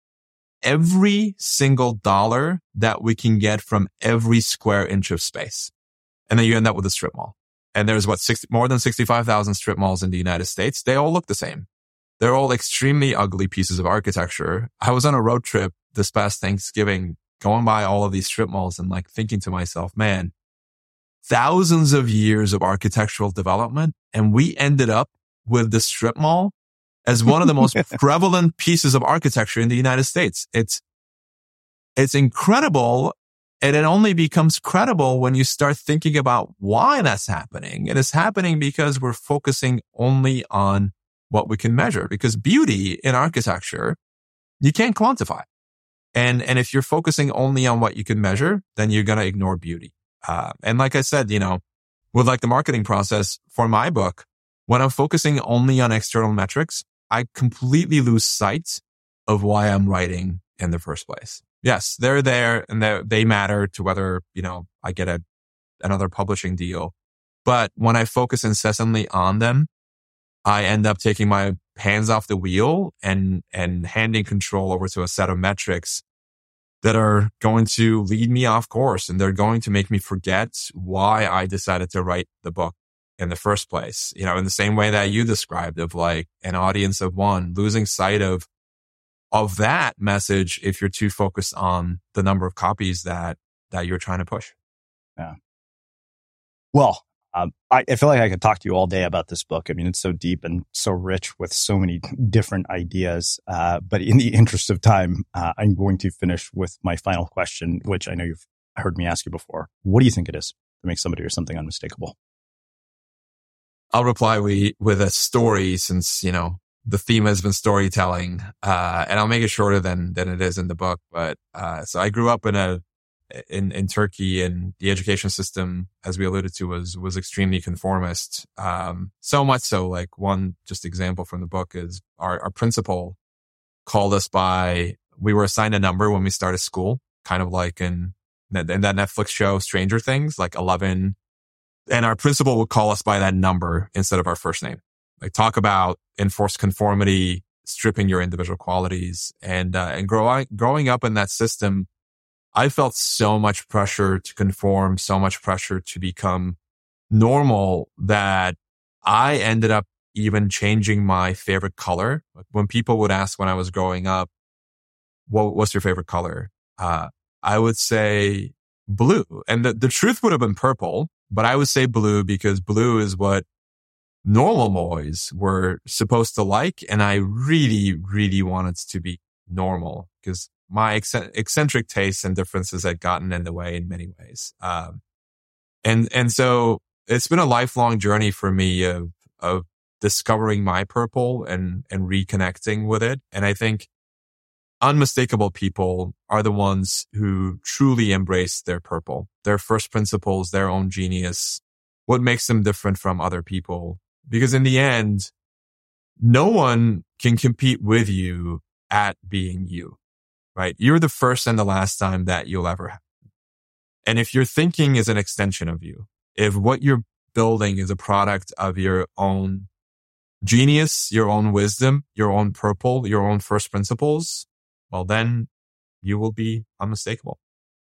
every single dollar that we can get from every square inch of space? And then you end up with a strip mall. And there's more than 65,000 strip malls in the United States. They all look the same. They're all extremely ugly pieces of architecture. I was on a road trip this past Thanksgiving, going by all of these strip malls and like thinking to myself, man, thousands of years of architectural development, and we ended up with the strip mall as one of the most prevalent pieces of architecture in the United States. It's incredible, and it only becomes credible when you start thinking about why that's happening. And it's happening because we're focusing only on what we can measure, because beauty in architecture, you can't quantify. And if you're focusing only on what you can measure, then you're going to ignore beauty. And like I said, you know, with like the marketing process for my book, when I'm focusing only on external metrics, I completely lose sight of why I'm writing in the first place. Yes, they're there and they matter to whether, you know, I get another publishing deal. But when I focus incessantly on them, I end up taking my hands off the wheel and handing control over to a set of metrics that are going to lead me off course, and they're going to make me forget why I decided to write the book in the first place. You know, in the same way that you described of like an audience of one, losing sight of that message if you're too focused on the number of copies that you're trying to push. Yeah. Well, I feel like I could talk to you all day about this book. I mean, it's so deep and so rich with so many different ideas. But in the interest of time, I'm going to finish with my final question, which I know you've heard me ask you before. What do you think it is that makes somebody or something unmistakable? I'll reply with a story, since, the theme has been storytelling. And I'll make it shorter than it is in the book. But, so I grew up in Turkey, and the education system, as we alluded to, was extremely conformist. So much so, like, one just example from the book is our principal called us we were assigned a number when we started school, kind of like in that Netflix show, Stranger Things, like 11. And our principal would call us by that number instead of our first name. Like, talk about enforced conformity, stripping your individual qualities. And growing up in that system, I felt so much pressure to conform, so much pressure to become normal, that I ended up even changing my favorite color. When people would ask when I was growing up, what's your favorite color? I would say blue. And the truth would have been purple, but I would say blue because blue is what normal boys were supposed to like. And I really, really wanted to be normal because my eccentric tastes and differences had gotten in the way in many ways. And so it's been a lifelong journey for me of discovering my purple and reconnecting with it. And I think unmistakable people are the ones who truly embrace their purple, their first principles, their own genius, what makes them different from other people. Because in the end, no one can compete with you at being you. Right? You're the first and the last time that you'll ever have. And if your thinking is an extension of you, if what you're building is a product of your own genius, your own wisdom, your own purple, your own first principles, well, then you will be unmistakable.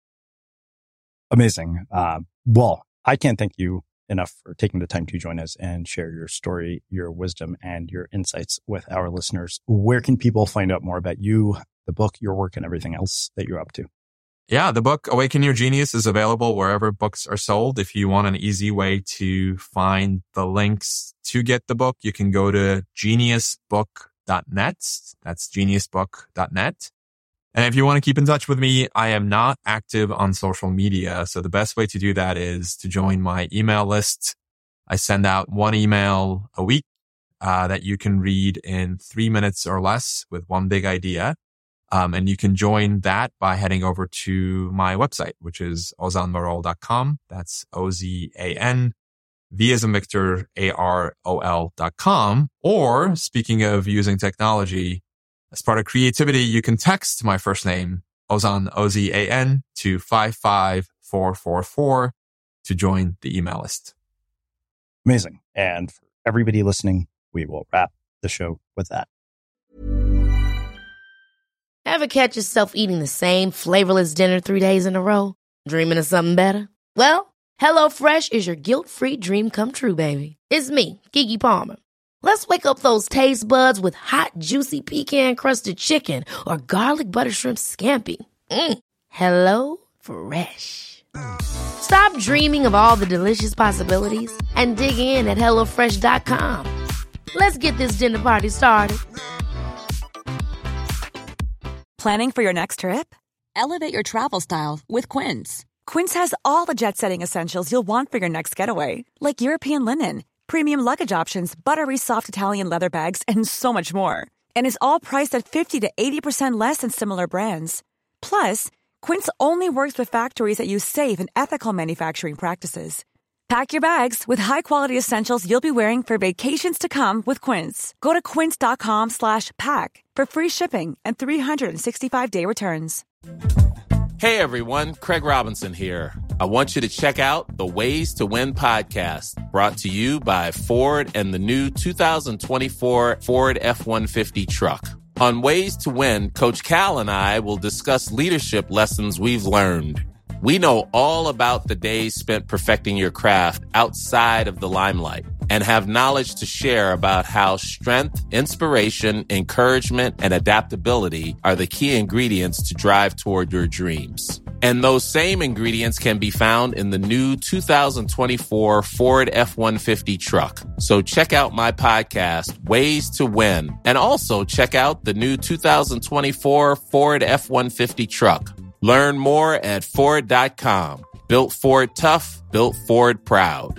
Amazing. Well, I can't thank you enough for taking the time to join us and share your story, your wisdom, and your insights with our listeners. Where can people find out more about you, the book, your work, and everything else that you're up to? Yeah, the book Awaken Your Genius is available wherever books are sold. If you want an easy way to find the links to get the book, you can go to geniusbook.net. That's geniusbook.net. And if you want to keep in touch with me, I am not active on social media. So the best way to do that is to join my email list. I send out one email a week that you can read in 3 minutes or less with one big idea. And you can join that by heading over to my website, which is ozanmarol.com. That's OZAN, V as in Victor, AROL.com. Or speaking of using technology, as part of creativity, you can text my first name, Ozan, OZAN, to 55444 to join the email list. Amazing. And for everybody listening, we will wrap the show with that. Ever catch yourself eating the same flavorless dinner 3 days in a row? Dreaming of something better? Well, HelloFresh is your guilt-free dream come true, baby. It's me, Keke Palmer. Let's wake up those taste buds with hot, juicy pecan-crusted chicken or garlic butter shrimp scampi. Hello Fresh. Stop dreaming of all the delicious possibilities and dig in at HelloFresh.com. Let's get this dinner party started. Planning for your next trip? Elevate your travel style with Quince. Quince has all the jet-setting essentials you'll want for your next getaway, like European linen, premium luggage options, buttery soft Italian leather bags, and so much more. And is all priced at 50 to 80% less than similar brands. Plus, Quince only works with factories that use safe and ethical manufacturing practices. Pack your bags with high-quality essentials you'll be wearing for vacations to come with Quince. Go to quince.com/pack for free shipping and 365-day returns. Hey everyone, Craig Robinson here. I want you to check out the Ways to Win podcast, brought to you by Ford and the new 2024 Ford F-150 truck. On Ways to Win, Coach Cal and I will discuss leadership lessons we've learned. We know all about the days spent perfecting your craft outside of the limelight. and have knowledge to share about how strength, inspiration, encouragement, and adaptability are the key ingredients to drive toward your dreams. And those same ingredients can be found in the new 2024 Ford F-150 truck. So check out my podcast, Ways to Win, and also check out the new 2024 Ford F-150 truck. Learn more at Ford.com. Built Ford tough, built Ford proud.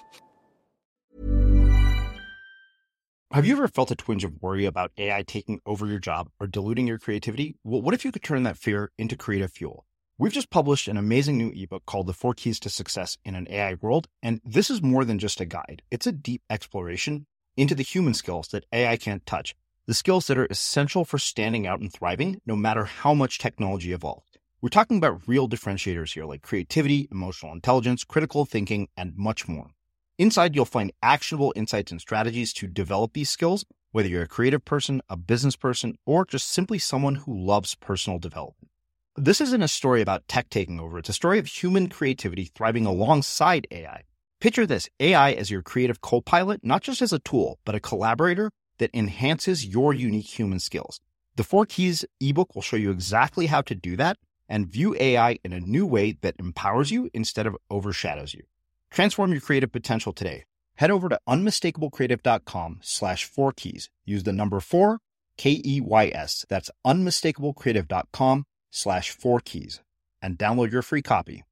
Have you ever felt a twinge of worry about AI taking over your job or diluting your creativity? Well, what if you could turn that fear into creative fuel? We've just published an amazing new ebook called The 4 Keys to Success in an AI World, and this is more than just a guide. It's a deep exploration into the human skills that AI can't touch, the skills that are essential for standing out and thriving, no matter how much technology evolves. We're talking about real differentiators here, like creativity, emotional intelligence, critical thinking, and much more. Inside, you'll find actionable insights and strategies to develop these skills, whether you're a creative person, a business person, or just simply someone who loves personal development. This isn't a story about tech taking over. It's a story of human creativity thriving alongside AI. Picture this, AI as your creative co-pilot, not just as a tool, but a collaborator that enhances your unique human skills. The 4 Keys ebook will show you exactly how to do that and view AI in a new way that empowers you instead of overshadows you. Transform your creative potential today. Head over to unmistakablecreative.com/4keys. Use the number 4, KEYS. That's unmistakablecreative.com/4keys and download your free copy.